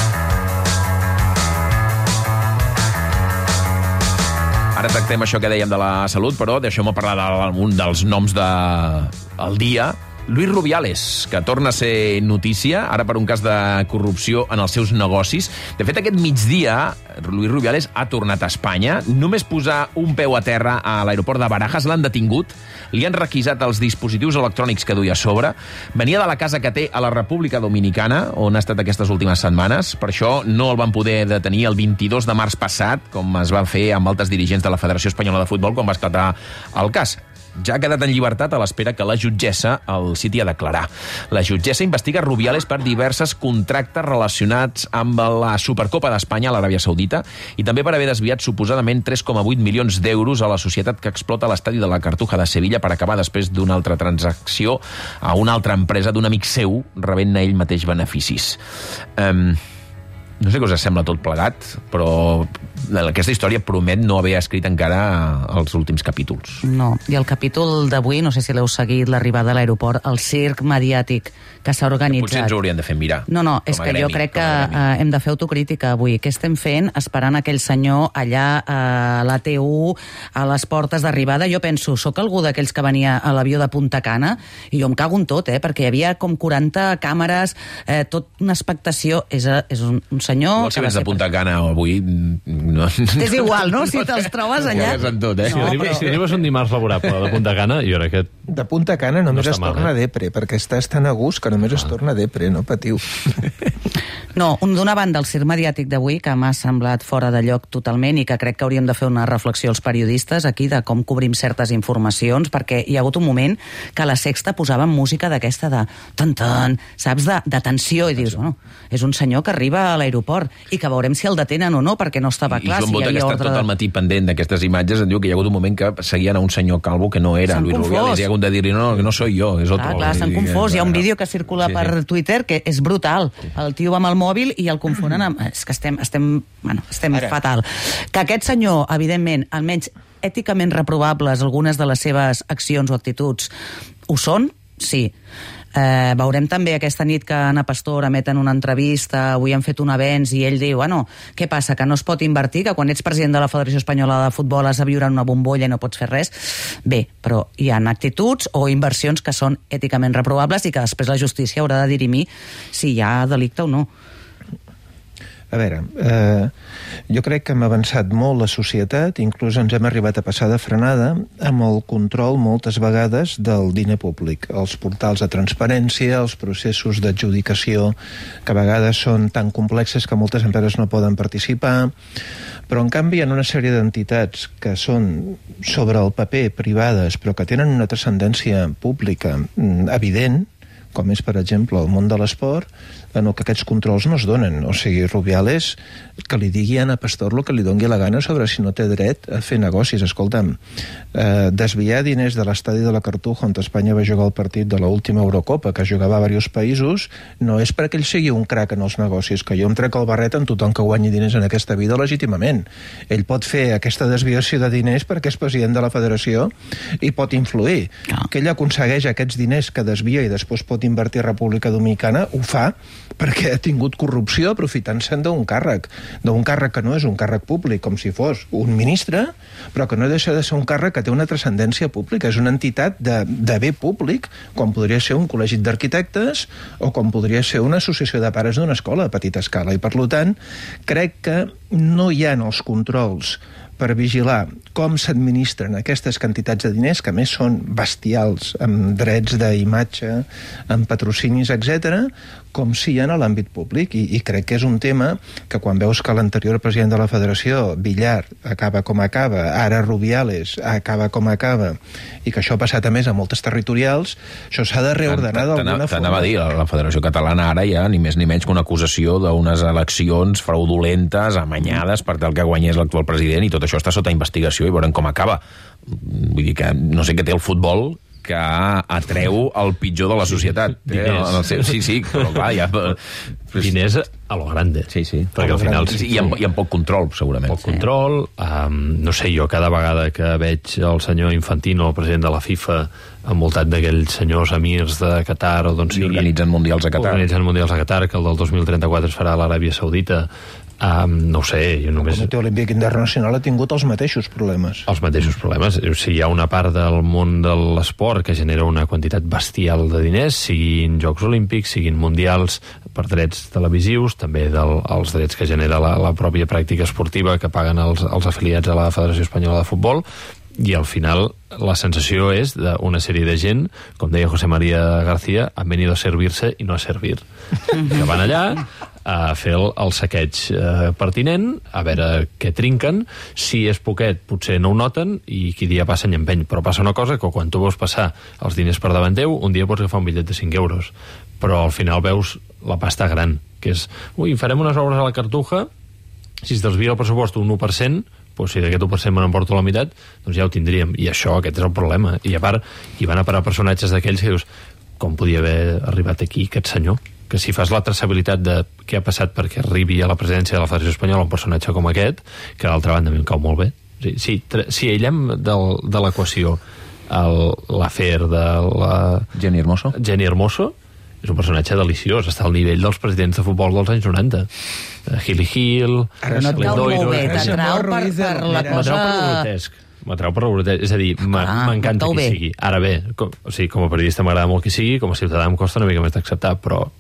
Speaker 1: Ara tractem això que dèiem de la salut, però deixeu-me parlar d'un dels noms del dia, Luis Rubiales, que torna a ser notícia, ara per un cas de corrupció en els seus negocis. De fet, aquest migdia, Luis Rubiales ha tornat a Espanya. Només posar un peu a terra a l'aeroport de Barajas l'han detingut, li han requisat els dispositius electrònics que duia a sobre. Venia de la casa que té a la República Dominicana, on ha estat aquestes últimes setmanes. Per això no el van poder detenir el 22 de març passat, com es van fer amb altres dirigents de la Federació Espanyola de Futbol, quan va esclatar el cas. Ja ha quedat en llibertat a l'espera que la jutgessa el citi a declarar. La jutgessa investiga Rubiales per diverses contractes relacionats amb la Supercopa d'Espanya a l'Aràbia Saudita i també per haver desviat suposadament 3,8 milions d'euros a la societat que explota l'estadi de la Cartuja de Sevilla per acabar després d'una altra transacció a una altra empresa d'un amic seu, rebent-ne ell mateix beneficis. No sé què us sembla tot plegat, però aquesta història promet no haver escrit encara els últims capítols.
Speaker 7: No, i el capítol d'avui, no sé si l'heu seguit, l'arribada a l'aeroport, el circ mediàtic que s'ha organitzat.
Speaker 1: Potser ens ho haurien de fer mirar.
Speaker 7: No, és que jo crec que hem de fer autocrítica avui. Què estem fent esperant aquell senyor allà a l'AT1, a les portes d'arribada? Jo penso, sóc algú d'aquells que venia a l'avió de Punta Cana i jo em cago en tot, perquè hi havia com 40 càmeres, tot una expectació. És un senyor...
Speaker 1: Si vens de Punta Cana avui... No.
Speaker 7: És igual, no? Si te'ls trobes allà...
Speaker 11: Si arribes un dimarts laborable de Punta Cana, jo crec que...
Speaker 8: De Punta Cana només es torna depre, perquè estàs tan a gust que només es torna depre, no patiu.
Speaker 7: No, d'una banda, el circ mediàtic d'avui, que m'ha semblat fora de lloc totalment i que crec que hauríem de fer una reflexió els periodistes aquí de com cobrim certes informacions, perquè hi ha hagut un moment que a La Sexta posaven música d'aquesta de tan-tan, saps, de tensió, i dius, bueno, és un senyor que arriba a l'aeroport i que veurem si el detenen o no, perquè no estava clar.
Speaker 1: I Joan Bota, que està tot el matí pendent d'aquestes imatges, em diu que hi ha hagut un moment que seguien a un senyor calvo que no era Luis Rubiales, i ha hagut de dir-li, no, que no soy jo, és otro.
Speaker 7: Clar, s'han confós. Hi ha un vídeo que circula per Twitter que és brutal. El tio va amb el mòbil i el confonen amb... És que estem fatal. Que aquest senyor, evidentment, almenys èticament reprovables algunes de les seves accions o actituds ho són, sí. Veurem també aquesta nit que Ana Pastor emet en una entrevista, avui han fet un avenç i ell diu, bueno, què passa, que no es pot invertir, que quan ets president de la Federació Espanyola de Futbol has de viure en una bombolla i no pots fer res? Bé, però hi ha actituds o inversions que són èticament reprovables i que després la justícia haurà de dirimir si hi ha delicte o no.
Speaker 8: A veure, jo crec que hem avançat molt la societat, inclús ens hem arribat a passar de frenada amb el control moltes vegades del diner públic. Els portals de transparència, els processos d'adjudicació que a vegades són tan complexes que moltes empreses no poden participar, però en canvi hi ha una sèrie d'entitats que són sobre el paper privades però que tenen una transcendència pública evident, com és, per exemple, el món de l'esport, en el que aquests controls no es donen. O sigui, Rubiales, que li digui a Ana Pastor el que li doni la gana sobre si no té dret a fer negocis. Escolta'm, desviar diners de l'estadi de la Cartuja, on Espanya va jugar el partit de l'última Eurocopa, que jugava a diversos països, no és perquè ell sigui un crac en els negocis, que jo em trec el barret en tothom que guanyi diners en aquesta vida legítimament. Ell pot fer aquesta desviació de diners perquè és president de la federació i pot influir. Que ell aconsegueix aquests diners que desvia i després pot invertir a República Dominicana, ho fa perquè ha tingut corrupció aprofitant-se'n d'un càrrec que no és un càrrec públic, com si fos un ministre, però que no deixa de ser un càrrec que té una transcendència pública, és una entitat de bé públic, com podria ser un col·legi d'arquitectes o com podria ser una associació de pares d'una escola a petita escala, i per tant crec que no hi ha els controls per vigilar com s'administren aquestes quantitats de diners, que a més són bestials, amb drets d'imatge, amb patrocinis, etc., com si hi ha a l'àmbit públic. I crec que és un tema que quan veus que l'anterior president de la Federació, Villar, acaba com acaba, ara Rubiales acaba com acaba, i que això ha passat a més a moltes territorials, això s'ha de reordenar d'alguna forma.
Speaker 1: T'anava a dir, la Federació Catalana ara hi ha ni més ni menys que una acusació d'unes eleccions fraudulentes, amanyades, per tal que guanyés l'actual president, i tot això està sota investigació i veurem com acaba. Vull dir que no sé què té el futbol que atreu el pitjor de la societat. Sí, però clar, ja...
Speaker 11: Diners a lo grande.
Speaker 1: Sí.
Speaker 11: Perquè al final...
Speaker 1: I amb poc control, segurament.
Speaker 11: Poc control. No sé, jo cada vegada que veig el senyor Infantino, el president de la FIFA, envoltat d'aquells senyors emirs de Qatar o d'on sigui...
Speaker 1: Organitzen mundials a Qatar.
Speaker 11: Que el del 2034 es farà a l'Aràbia Saudita. No ho sé, jo només...
Speaker 8: El Comitè Olímpic Internacional ha tingut els mateixos problemes.
Speaker 11: Els mateixos problemes. O sigui, hi ha una part del món de l'esport que genera una quantitat bestial de diners, siguin Jocs Olímpics, siguin mundials, per drets televisius, també els drets que genera la pròpia pràctica esportiva que paguen els afiliats a la Federació Espanyola de Futbol, i al final la sensació és d'una sèrie de gent, com deia José María García, han venido a servirse i no a servir. Que van allà a fer el saqueig pertinent, a veure què trinquen. Si és poquet, potser no ho noten, i qui dia passa ni empeny. Però passa una cosa, que quan tu veus passar els diners per davant teu, un dia pots agafar un bitllet de 5 euros. Però al final veus la pasta gran, que és, farem unes obres a la Cartuja, si es desvia el pressupost un 1%, doncs si d'aquest 1% me n'emporto la meitat, doncs ja ho tindríem. I això, aquest és el problema. I a part, hi van a parar personatges d'aquells que dius, com podia haver arribat aquí aquest senyor? Que si fas la traçabilitat de què ha passat perquè arribi a la presidència de la Federació Espanyola un personatge com aquest, que d'altra banda a mi em cau molt bé. Si aïllem de l'equació l'afer de la...
Speaker 1: Jenny
Speaker 11: Hermoso, és un personatge deliciós, està al nivell dels presidents de futbol dels anys 90. Hilly Hill...
Speaker 7: Ara no et cau molt bé, t'atrau per la cosa...
Speaker 11: M'atrau per l'eurotet, és a dir, m'encanta qui sigui. Ara bé, com a periodista m'agrada molt qui sigui, com a ciutadà em costa una mica més d'acceptar, però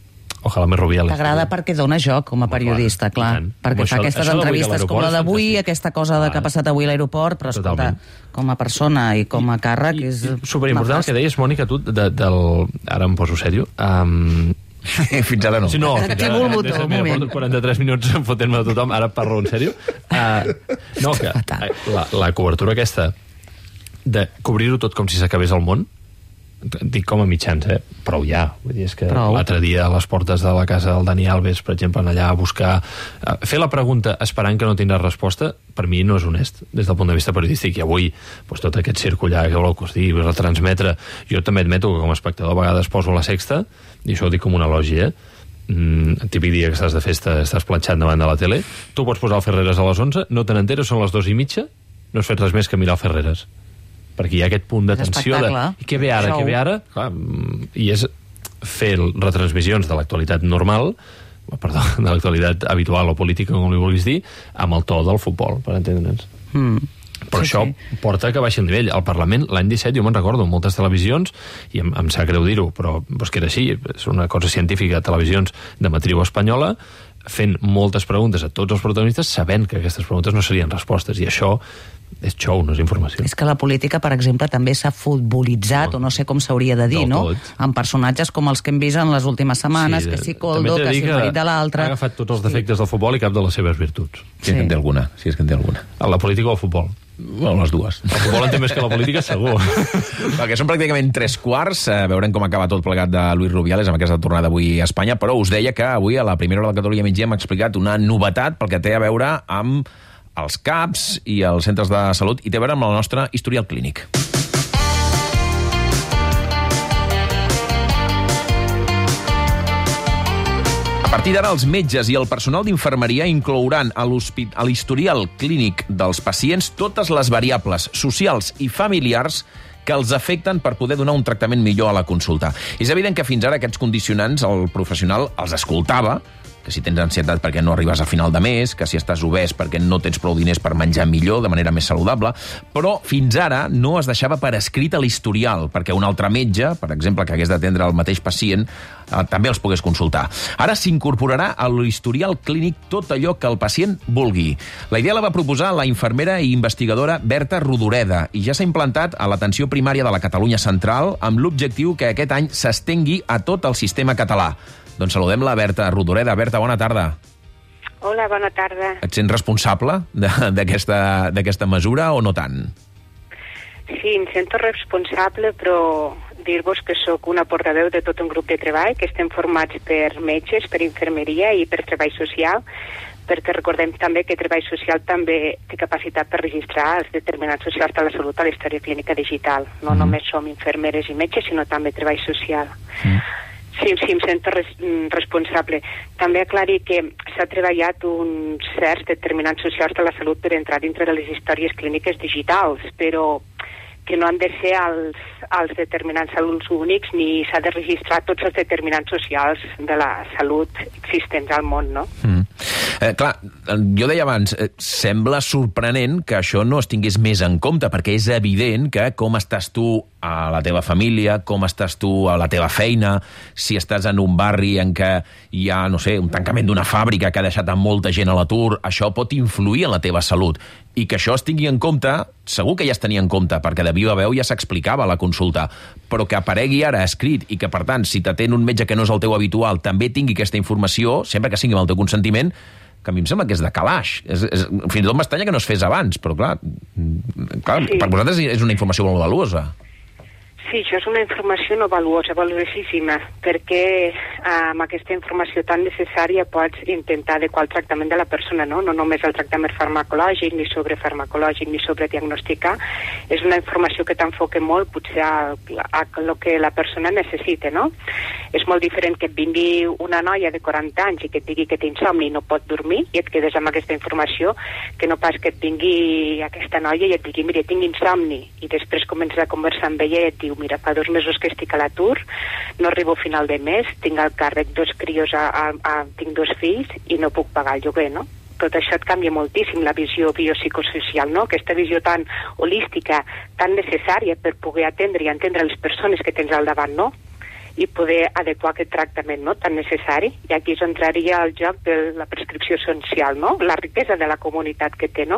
Speaker 11: Ojalà més Rubiales.
Speaker 7: T'agrada perquè dona joc com a periodista, clar. Perquè fa aquestes entrevistes com la d'avui, aquesta cosa que ha passat avui a l'aeroport, però escolta, com a persona i com a càrrec és...
Speaker 11: Superimportant el que deies, Mònica, tu, ara em poso sèrio,
Speaker 1: fins ara no.
Speaker 11: Sí, no, fins ara. Mira, porto 43 minuts fotent-me de tothom, ara parlo en sèrio. No, que la cobertura aquesta de cobrir-ho tot com si s'acabés el món, dic com a mitjans, prou ja. Vull dir, és que l'altre dia a les portes de la casa del Dani Alves, per exemple, allà a buscar... Fer la pregunta esperant que no tindràs resposta, per mi no és honest, des del punt de vista periodístic. I avui, tot aquest circo allà, que voleu que us digui, retransmetre... Jo també admeto que com a espectador a vegades poso la Sexta, i això ho dic com un elogi, típic dia que estàs de festa, estàs planxant davant de la tele, tu pots posar el Ferreres a les 11, no te n'enteres, són les 2:30, no has fet res més que mirar el Ferreres. Perquè hi ha aquest punt d'atenció de... I què ve ara, què ve ara? Clar, i és fer retransmissions de l'actualitat normal, perdó, de l'actualitat habitual o política, com li vulguis dir, amb el to del futbol, per entendre'ns. Però això porta que baixi el nivell. Al Parlament, l'any 17, jo me'n recordo, moltes televisions, i em sap greu dir-ho, però és que era així, és una cosa científica, televisions de matriu espanyola, fent moltes preguntes a tots els protagonistes, sabent que aquestes preguntes no serien respostes, i això és xou, no és informació. És
Speaker 7: que la política, per exemple, també s'ha futbolitzat, o no sé com s'hauria de dir, no? Amb personatges com els que hem vist en les últimes setmanes, que si Coldo, que si el marit de l'altre...
Speaker 11: Ha agafat tots els defectes del futbol i cap de les seves virtuts.
Speaker 1: Si és que en té alguna, si és que en té alguna.
Speaker 11: A la política o al futbol?
Speaker 1: Bueno, les dues.
Speaker 11: El futbol en té més que la política, segur.
Speaker 1: Perquè són pràcticament 3/4, veurem com acaba tot plegat de Luis Rubiales amb aquesta tornada avui a Espanya, però us deia que avui a la primera hora de Catalunya Migdia hem explicat una novetat pel que té a veure amb els CAPs i els centres de salut i té a veure amb el nostre historial clínic. A partir d'ara, els metges i el personal d'infermeria inclouran a l'historial clínic dels pacients totes les variables socials i familiars que els afecten per poder donar un tractament millor a la consulta. És evident que fins ara aquests condicionants el professional els escoltava, que si tens ansietat perquè no arribes a final de mes, que si estàs obès perquè no tens prou diners per menjar millor, de manera més saludable, però fins ara no es deixava per escrit a l'historial, perquè un altre metge, per exemple, que hagués d'atendre el mateix pacient, també els pogués consultar. Ara s'incorporarà a l'historial clínic tot allò que el pacient vulgui. La idea la va proposar la infermera i investigadora Berta Rodoreda i ja s'ha implantat a l'atenció primària de la Catalunya Central amb l'objectiu que aquest any s'estengui a tot el sistema català. Doncs saludem la Berta Rodoreda. Berta, bona tarda.
Speaker 17: Hola, bona tarda.
Speaker 1: Et sents responsable d'aquesta mesura o no tant?
Speaker 17: Sí, em sento responsable, però dir-vos que sóc una portaveu de tot un grup de treball, que estem formats per metges, per infermeria i per treball social, perquè recordem també que treball social també té capacitat per registrar els determinants socials de la salut a la història clínica digital. No només som infermeres i metges, sinó també treball social. Sí, em sento responsable. També aclarir que s'ha treballat uns certs determinants socials de la salut per entrar dintre de les històries clíniques digitals, però que no han de ser els determinants saluts únics ni s'ha de registrar tots els determinants socials de la salut existents al món, no?
Speaker 1: Clar, jo deia abans, sembla sorprenent que això no es tingués més en compte, perquè és evident que com estàs tu a la teva família, com estàs tu a la teva feina, si estàs en un barri en què hi ha, no sé, un tancament d'una fàbrica que ha deixat a molta gent a l'atur, això pot influir en la teva salut. I que això es tingui en compte, segur que ja es tenia en compte, perquè de viva veu ja s'explicava a la consulta, però que aparegui ara escrit i que, per tant, si t'atén un metge que no és el teu habitual, també tingui aquesta informació, sempre que sigui amb el teu consentiment, que a mi em sembla que és de calaix. Fins i tot m'estranya que no es fes abans, però clar, sí. Per vosaltres és una informació molt valuosa.
Speaker 17: Sí, això és una informació no valuosa, valuosíssima, perquè amb aquesta informació tan necessària pots intentar adequar el tractament de la persona, no només el tractament farmacològic, ni sobrefarmacològic, ni sobrediagnosticar. És una informació que t'enfoca molt, potser, a el que la persona necessita, no? És molt diferent que et vingui una noia de 40 anys i que et digui que té insomni i no pot dormir i et quedes amb aquesta informació, que no pas que et vingui aquesta noia i et digui, mira, tinc insomni, i després comences a conversar amb ella i et diu, mira, fa 2 mesos que estic a l'atur, no arribo a final de mes, tinc al càrrec 2 crios, tinc 2 fills i no puc pagar el lloguer, no? Tot això et canvia moltíssim la visió biopsicosocial, no? Aquesta visió tan holística, tan necessària per poder atendre i entendre les persones que tens al davant, no? i poder adequar aquest tractament, no?, tan necessari. I aquí és on entraria al joc de la prescripció essencial, no?, la riquesa de la comunitat que té, no?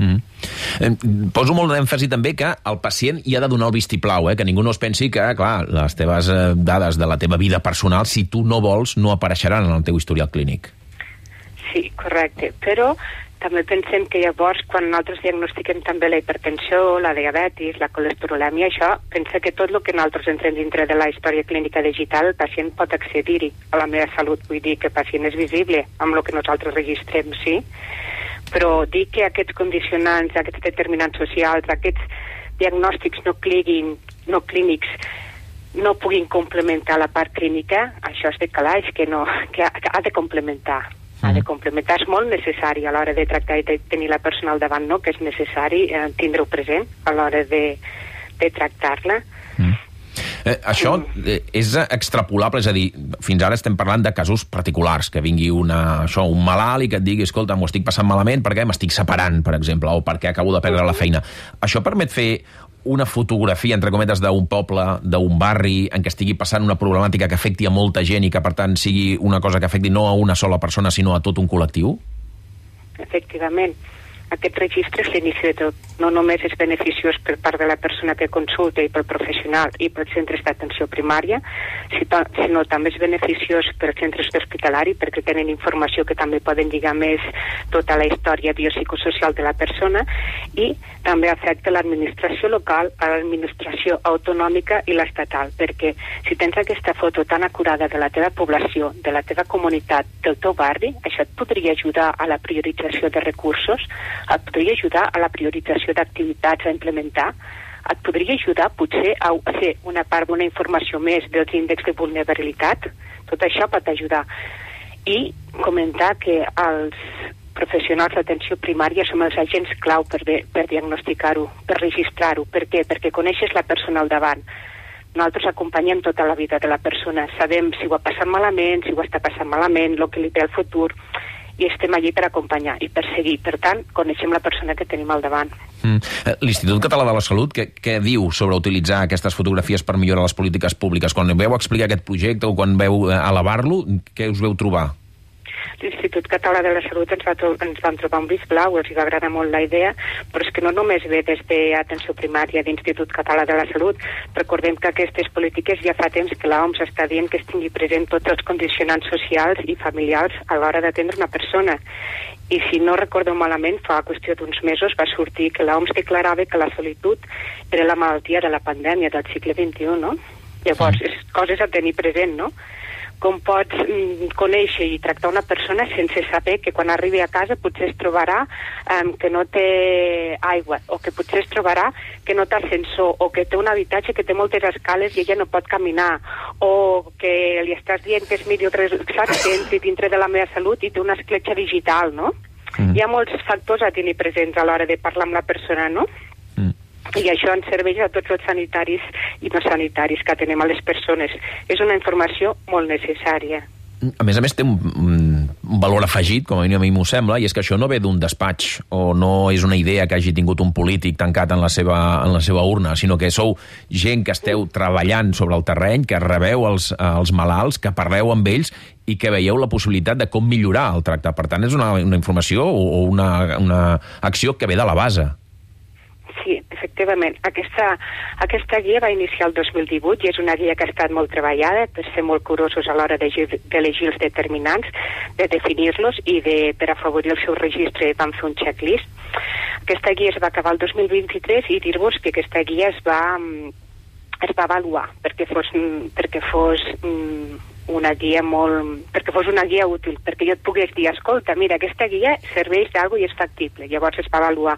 Speaker 1: Poso molt d'èmfasi també que el pacient hi ha de donar el vistiplau, que ningú no es pensi que, clar, les teves dades de la teva vida personal, si tu no vols, no apareixeran en el teu historial clínic.
Speaker 17: Sí, correcte, però també pensem que llavors, quan nosaltres diagnostiquem també la hipertensió, la diabetis, la colesterolèmia, això, pensa que tot el que nosaltres entrem dintre de la història clínica digital, el pacient pot accedir-hi a la meva salut, vull dir que el pacient és visible amb el que nosaltres registrem, sí, però dir que aquests condicionants, aquests determinants socials, aquests diagnòstics no clínics no puguin complementar la part clínica, això és de calaix, que ha de complementar. Ha de complementar, és molt necessari a l'hora de tractar i de tenir la persona al davant, no?, que és necessari tindre-ho present a l'hora de tractar-la.
Speaker 1: Això és extrapolable, és a dir, fins ara estem parlant de casos particulars, que vingui un malalt i que et digui, escolta, m'ho estic passant malament perquè m'estic separant, per exemple, o perquè acabo de perdre la feina. Això permet fer una fotografia, entre cometes, d'un poble, d'un barri, en què estigui passant una problemàtica que afecti a molta gent i que, per tant, sigui una cosa que afecti no a una sola persona, sinó a tot un col·lectiu?
Speaker 17: Efectivament. Aquest registre és l'inici de tot. No només és beneficiós per part de la persona que consulta i pel professional i pels centres d'atenció primària, sinó també és beneficiós per als centres hospitalari perquè tenen informació que també poden lligar més tota la història biopsicosocial de la persona, i també afecta l'administració local, l'administració autonòmica i l'estatal, perquè si tens aquesta foto tan acurada de la teva població, de la teva comunitat, del teu barri, això et podria ajudar a la priorització de recursos, et podria ajudar a la priorització d'activitats a implementar, et podria ajudar potser a fer una part d'una informació més dels índexs de vulnerabilitat. Tot això pot ajudar. I comentar que els professionals d'atenció primària som els agents clau per diagnosticar-ho, per registrar-ho. Per què? Perquè coneixes la persona al davant. Nosaltres acompanyem tota la vida de la persona, sabem si ho ha passat malament, si ho està passant malament, el que li ve al futur, i estem allí per acompanyar i per seguir. Per tant, coneixem la persona que tenim al davant.
Speaker 1: L'Institut Català de la Salut, què diu sobre utilitzar aquestes fotografies per millorar les polítiques públiques? Quan veu explicar aquest projecte o quan veu elevar-lo, què us veu trobar?
Speaker 17: L'Institut Català de la Salut ens vam trobar un vist blau, els va agradar molt la idea, però és que no només ve des d'atenció primària d'Institut Català de la Salut. Recordem que aquestes polítiques ja fa temps que l'OMS està dient que es tingui present tots els condicionants socials i familiars a l'hora d'atendre una persona. I si no recordo malament, fa qüestió d'uns mesos va sortir que l'OMS declarava que la solitud era la malaltia de la pandèmia del segle XXI, no? Llavors, és coses a tenir present, no? Com pots conèixer i tractar una persona sense saber que quan arribi a casa potser es trobarà que no té aigua, o que potser es trobarà que no té ascensor, o que té un habitatge que té moltes escales i ella no pot caminar, o que li estàs dient que es miri el saps que entri dintre de la meva salut i té una escletxa digital, no? Hi ha molts factors a tenir presents a l'hora de parlar amb la persona, no? I això ens serveix a tots els sanitaris i no sanitaris que atenem a les persones. És una informació molt necessària.
Speaker 1: A més, té un valor afegit, com a mi m'ho sembla, i és que això no ve d'un despatx o no és una idea que hagi tingut un polític tancat en la seva urna, sinó que sou gent que esteu treballant sobre el terreny, que rebeu els malalts, que parleu amb ells i que veieu la possibilitat de com millorar el tracte. Per tant, és una informació o una acció que ve de la base.
Speaker 17: Sí, efectivament. Aquesta guia va iniciar el 2018 i és una guia que ha estat molt treballada per ser molt curosos a l'hora d'elegir els determinants, de definir-los i per afavorir el seu registre vam fer un checklist. Aquesta guia es va acabar el 2023 i dir-vos que aquesta guia es va avaluar perquè fos una guia útil, perquè jo et pogués dir, escolta, mira, aquesta guia serveix d'alguna cosa i és factible. Llavors es va avaluar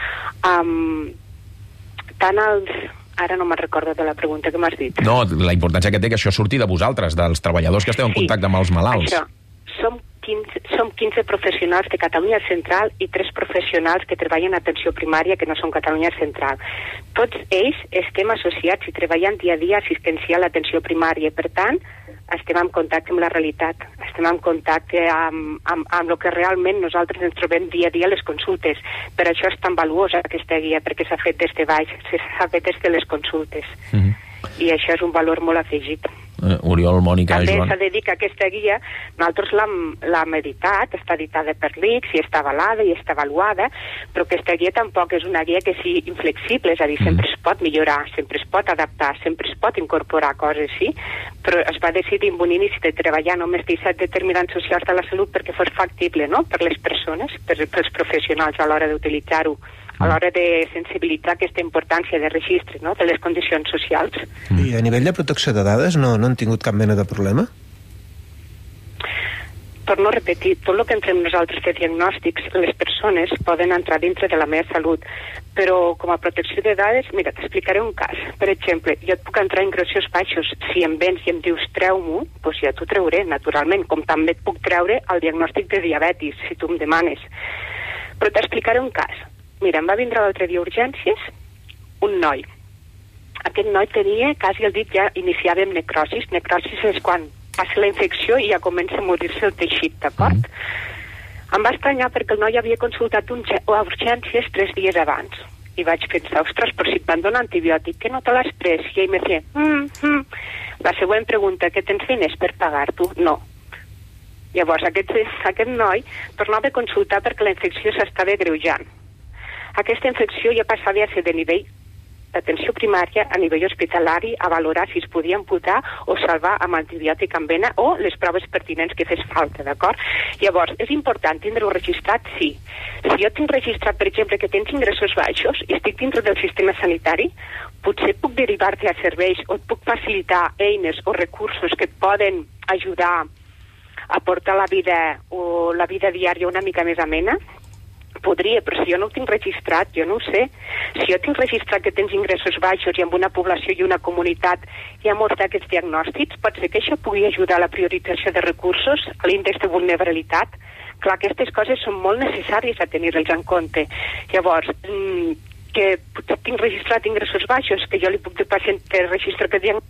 Speaker 17: tant els... Ara no me'n recordo de la pregunta que m'has dit.
Speaker 1: No, la importància que té que això surti de vosaltres, dels treballadors que esteu en contacte amb els malalts.
Speaker 17: Això. Som 15 professionals de Catalunya Central i 3 professionals que treballen a atenció primària que no són Catalunya Central. Tots ells estem associats i treballant dia a dia assistencial a atenció primària. Per tant, estem en contacte amb la realitat, estem en contacte amb el que realment nosaltres ens trobem dia a dia a les consultes. Per això és tan valuosa aquesta guia, perquè s'ha fet des de baix, s'ha fet des de les consultes. I això és un valor molt afegit.
Speaker 1: Oriol, Mònica,
Speaker 17: També
Speaker 1: Joan.
Speaker 17: s'ha de dir que aquesta guia nosaltres l'hem editat, està editada per l'ICS i està avalada i està avaluada, però aquesta guia tampoc és una guia que sigui inflexible, és a dir, sempre es pot millorar, sempre es pot adaptar, sempre es pot incorporar coses, sí, però es va decidir en un inici de treballar només 17 determinants socials de la salut perquè fos factible, no?, per les persones, pels professionals a l'hora d'utilitzar-ho, a l'hora de sensibilitzar aquesta importància de registre, no?, de les condicions socials.
Speaker 8: I a nivell de protecció de dades no han tingut cap mena de problema?
Speaker 17: Per no repetir, tot el que entrem nosaltres de diagnòstics, les persones poden entrar dintre de la meva salut, però com a protecció de dades, mira, t'explicaré un cas. Per exemple, jo et puc entrar en ingressos baixos. Si em vens i em dius treu-m'ho, doncs ja t'ho trauré, naturalment, com també et puc treure el diagnòstic de diabetis, si tu em demanes. Però t'explicaré un cas. Mira, em va vindre l'altre dia a urgències un noi. Aquest noi tenia quasi el dit ja iniciava amb necrosis. Necrosis és quan passa la infecció i ja comença a morir-se el teixit, d'acord? Em va estranyar perquè el noi havia consultat a urgències 3 dies abans. I vaig pensar, ostres, però si et van donar antibiòtic, que no te l'has pres? I ell me feia, La següent pregunta, què tens diners per pagar-t'ho? No. Llavors, aquest noi tornava a consultar perquè la infecció s'estava agreujant. Aquesta infecció ja passava a ser de nivell d'atenció primària a nivell hospitalari a valorar si es podia amputar o salvar amb antibiòtic en vena o les proves pertinents que fes falta, d'acord? Llavors, és important tindre-ho registrat? Sí. Si jo tinc registrat, per exemple, que tens ingressos baixos i estic dintre del sistema sanitari, potser puc derivar-te a serveis o et puc facilitar eines o recursos que et poden ajudar a portar la vida diària una mica més amena. Podria, però si jo no ho tinc registrat, jo no ho sé. Si jo tinc registrat que tens ingressos baixos i amb una població i una comunitat hi ha molts d'aquests diagnòstics, pot ser que això pugui ajudar a la priorització de recursos, a l'índex de vulnerabilitat. Clar, aquestes coses són molt necessàries a tenir-les en compte. Llavors, que potser tinc registrat ingressos baixos, que jo li puc dir al pacient que registra aquest diagnòstic.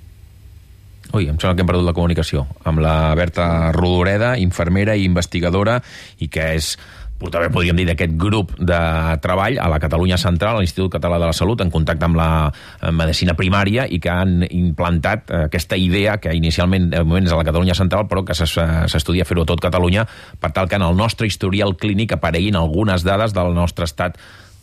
Speaker 1: Ui, em sembla que hem perdut la comunicació amb la Berta Rodoreda, infermera i investigadora, i que és també podríem dir d'aquest grup de treball a la Catalunya Central, a l'Institut Català de la Salut, en contacte amb la medicina primària, i que han implantat aquesta idea que inicialment de moment és a la Catalunya Central, però que s'estudia fer-ho a tot Catalunya, per tal que en el nostre historial clínic apareguin algunes dades del nostre estat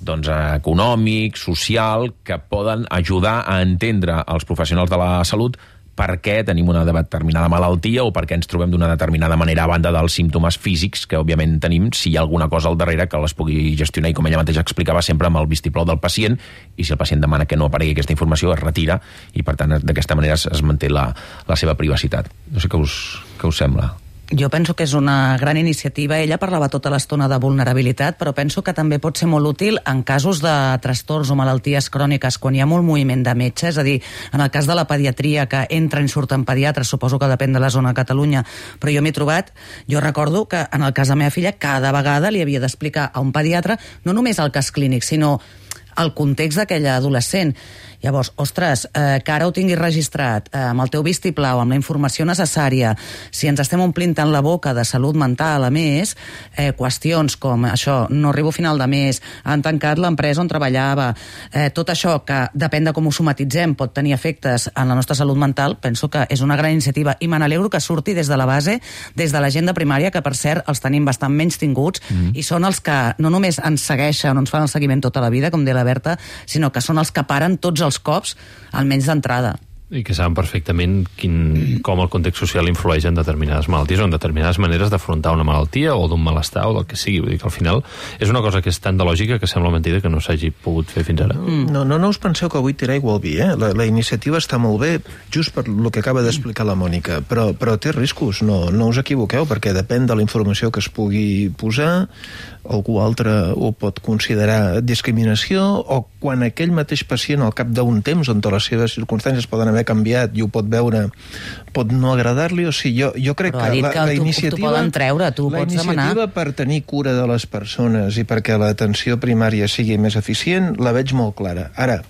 Speaker 1: econòmic, social, que poden ajudar a entendre els professionals de la salut per què tenim una determinada malaltia o per què ens trobem d'una determinada manera a banda dels símptomes físics que, òbviament, tenim, si hi ha alguna cosa al darrere que les pugui gestionar, i com ella mateixa explicava, sempre amb el vistiplau del pacient, i si el pacient demana que no aparegui aquesta informació, es retira, i, per tant, d'aquesta manera es manté la seva privacitat. No sé què us sembla.
Speaker 7: Jo penso que és una gran iniciativa. Ella parlava tota l'estona de vulnerabilitat, però penso que també pot ser molt útil en casos de trastorns o malalties cròniques, quan hi ha molt moviment de metge, és a dir, en el cas de la pediatria, que entren i surten pediatres, suposo que depèn de la zona de Catalunya, però jo m'he trobat, jo recordo que en el cas de la meva filla, cada vegada li havia d'explicar a un pediatre no només el cas clínic, sinó el context d'aquella adolescent. Llavors, ostres, que ara ho tinguis registrat amb el teu vistiplau, amb la informació necessària, si ens estem omplint tant la boca de salut mental, a més, qüestions com això, no arribo a final de mes, han tancat l'empresa on treballava, tot això que depèn de com ho somatitzem pot tenir efectes en la nostra salut mental, penso que és una gran iniciativa, i me n'alegro que surti des de la base, des de la gent de primària, que per cert els tenim bastant menys tinguts, i són els que no només ens segueixen o ens fan el seguiment tota la vida, com deia la Berta, sinó que són els que paren tots els cops, almenys d'entrada.
Speaker 11: I que saben perfectament com el context social influeix en determinades malalties o en determinades maneres d'afrontar una malaltia o d'un malestar o del que sigui. Vull dir que al final és una cosa que és tan de lògica que sembla mentida que no s'hagi pogut fer fins ara.
Speaker 8: No us penseu que avui tireu igual vi, eh? La iniciativa està molt bé, just per el que acaba d'explicar la Mònica, però té riscos, no us equivoqueu, perquè depèn de la informació que es pugui posar, algú altre ho pot considerar discriminació, o quan aquell mateix pacient al cap d'un temps, on les seves circumstàncies poden haver canviat i ho pot veure, pot no agradar-li. O sigui, jo crec
Speaker 7: que la iniciativa... T'ho poden treure, tu pots demanar.
Speaker 8: La iniciativa per tenir cura de les persones i perquè l'atenció primària sigui més eficient, la veig molt clara. Ara,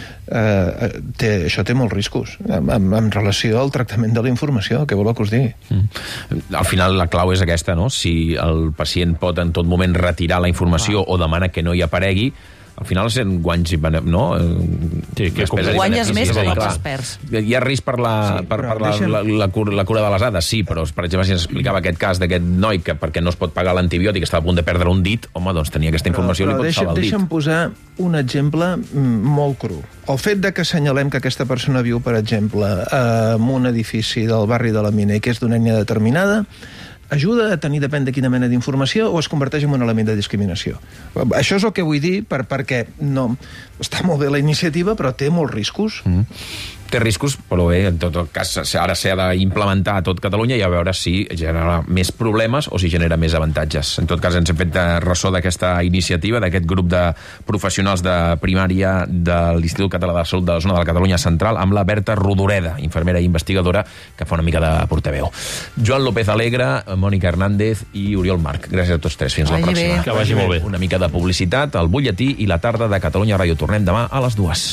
Speaker 8: això té molts riscos en relació al tractament de la informació, què voleu que us digui?
Speaker 1: Al final la clau és aquesta, no? Si el pacient pot en tot moment retirar la informació o demana que no hi aparegui, al final guanys i no?
Speaker 11: Sí, que
Speaker 7: guanyes més que no els perds.
Speaker 1: Hi ha risc per la cura de les dades, sí, però, per exemple, si ens explicava aquest cas d'aquest noi que perquè no es pot pagar l'antibiòtic estava a punt de perdre un dit, home, doncs tenia aquesta informació i li pot salvar el dit.
Speaker 8: Deixa'm posar un exemple molt cru. El fet de que assenyalem que aquesta persona viu, per exemple, en un edifici del barri de la Mina i que és d'una ètnia determinada, ajuda a tenir, depèn de quina mena d'informació, o es converteix en un element de discriminació. Això és el que vull dir, perquè no, està molt bé la iniciativa, però té molts riscos.
Speaker 1: Té riscos, però bé, en tot cas ara s'ha d'implementar a tot Catalunya i a veure si genera més problemes o si genera més avantatges. En tot cas ens hem fet ressò d'aquesta iniciativa, d'aquest grup de professionals de primària de l'Institut Català de Salut de la zona de la Catalunya Central, amb la Berta Rodoreda, infermera i investigadora, que fa una mica de portaveu. Joan López Alegre, Mònica Hernández i Oriol Marc. Gràcies a tots tres. Fins la pròxima.
Speaker 11: Que vagi molt bé.
Speaker 1: Una mica de publicitat, el butlletí i la tarda de Catalunya Ràdio. Tornem demà a les 2.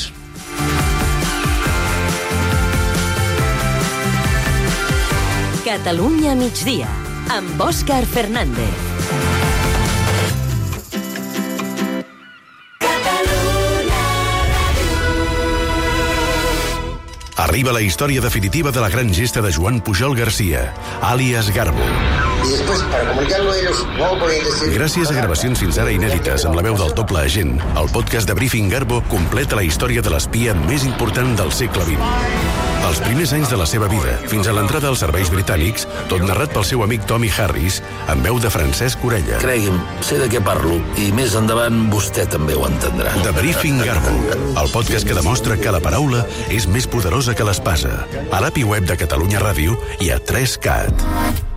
Speaker 5: Catalunya migdia, amb Òscar Fernández.
Speaker 2: Arriba la història definitiva de la gran gesta de Joan Pujol Garcia, àlies Garbo.
Speaker 18: Y después, para comunicarlo ellos, no podían decir...
Speaker 2: Gràcies a gravacions fins ara inèdites amb la veu del doble agent, el podcast de Briefing Garbo completa la història de l'espia més important del segle XX. Els primers anys de la seva vida, fins a l'entrada als serveis britànics, tot narrat pel seu amic Tommy Harris, amb veu de Francesc Orella.
Speaker 19: Cregui'm, sé de què parlo, i més endavant vostè també ho entendrà.
Speaker 2: The Briefing Garbo, el podcast que demostra que la paraula és més poderosa que l'espasa. A l'API web de Catalunya Ràdio i a 3CAT.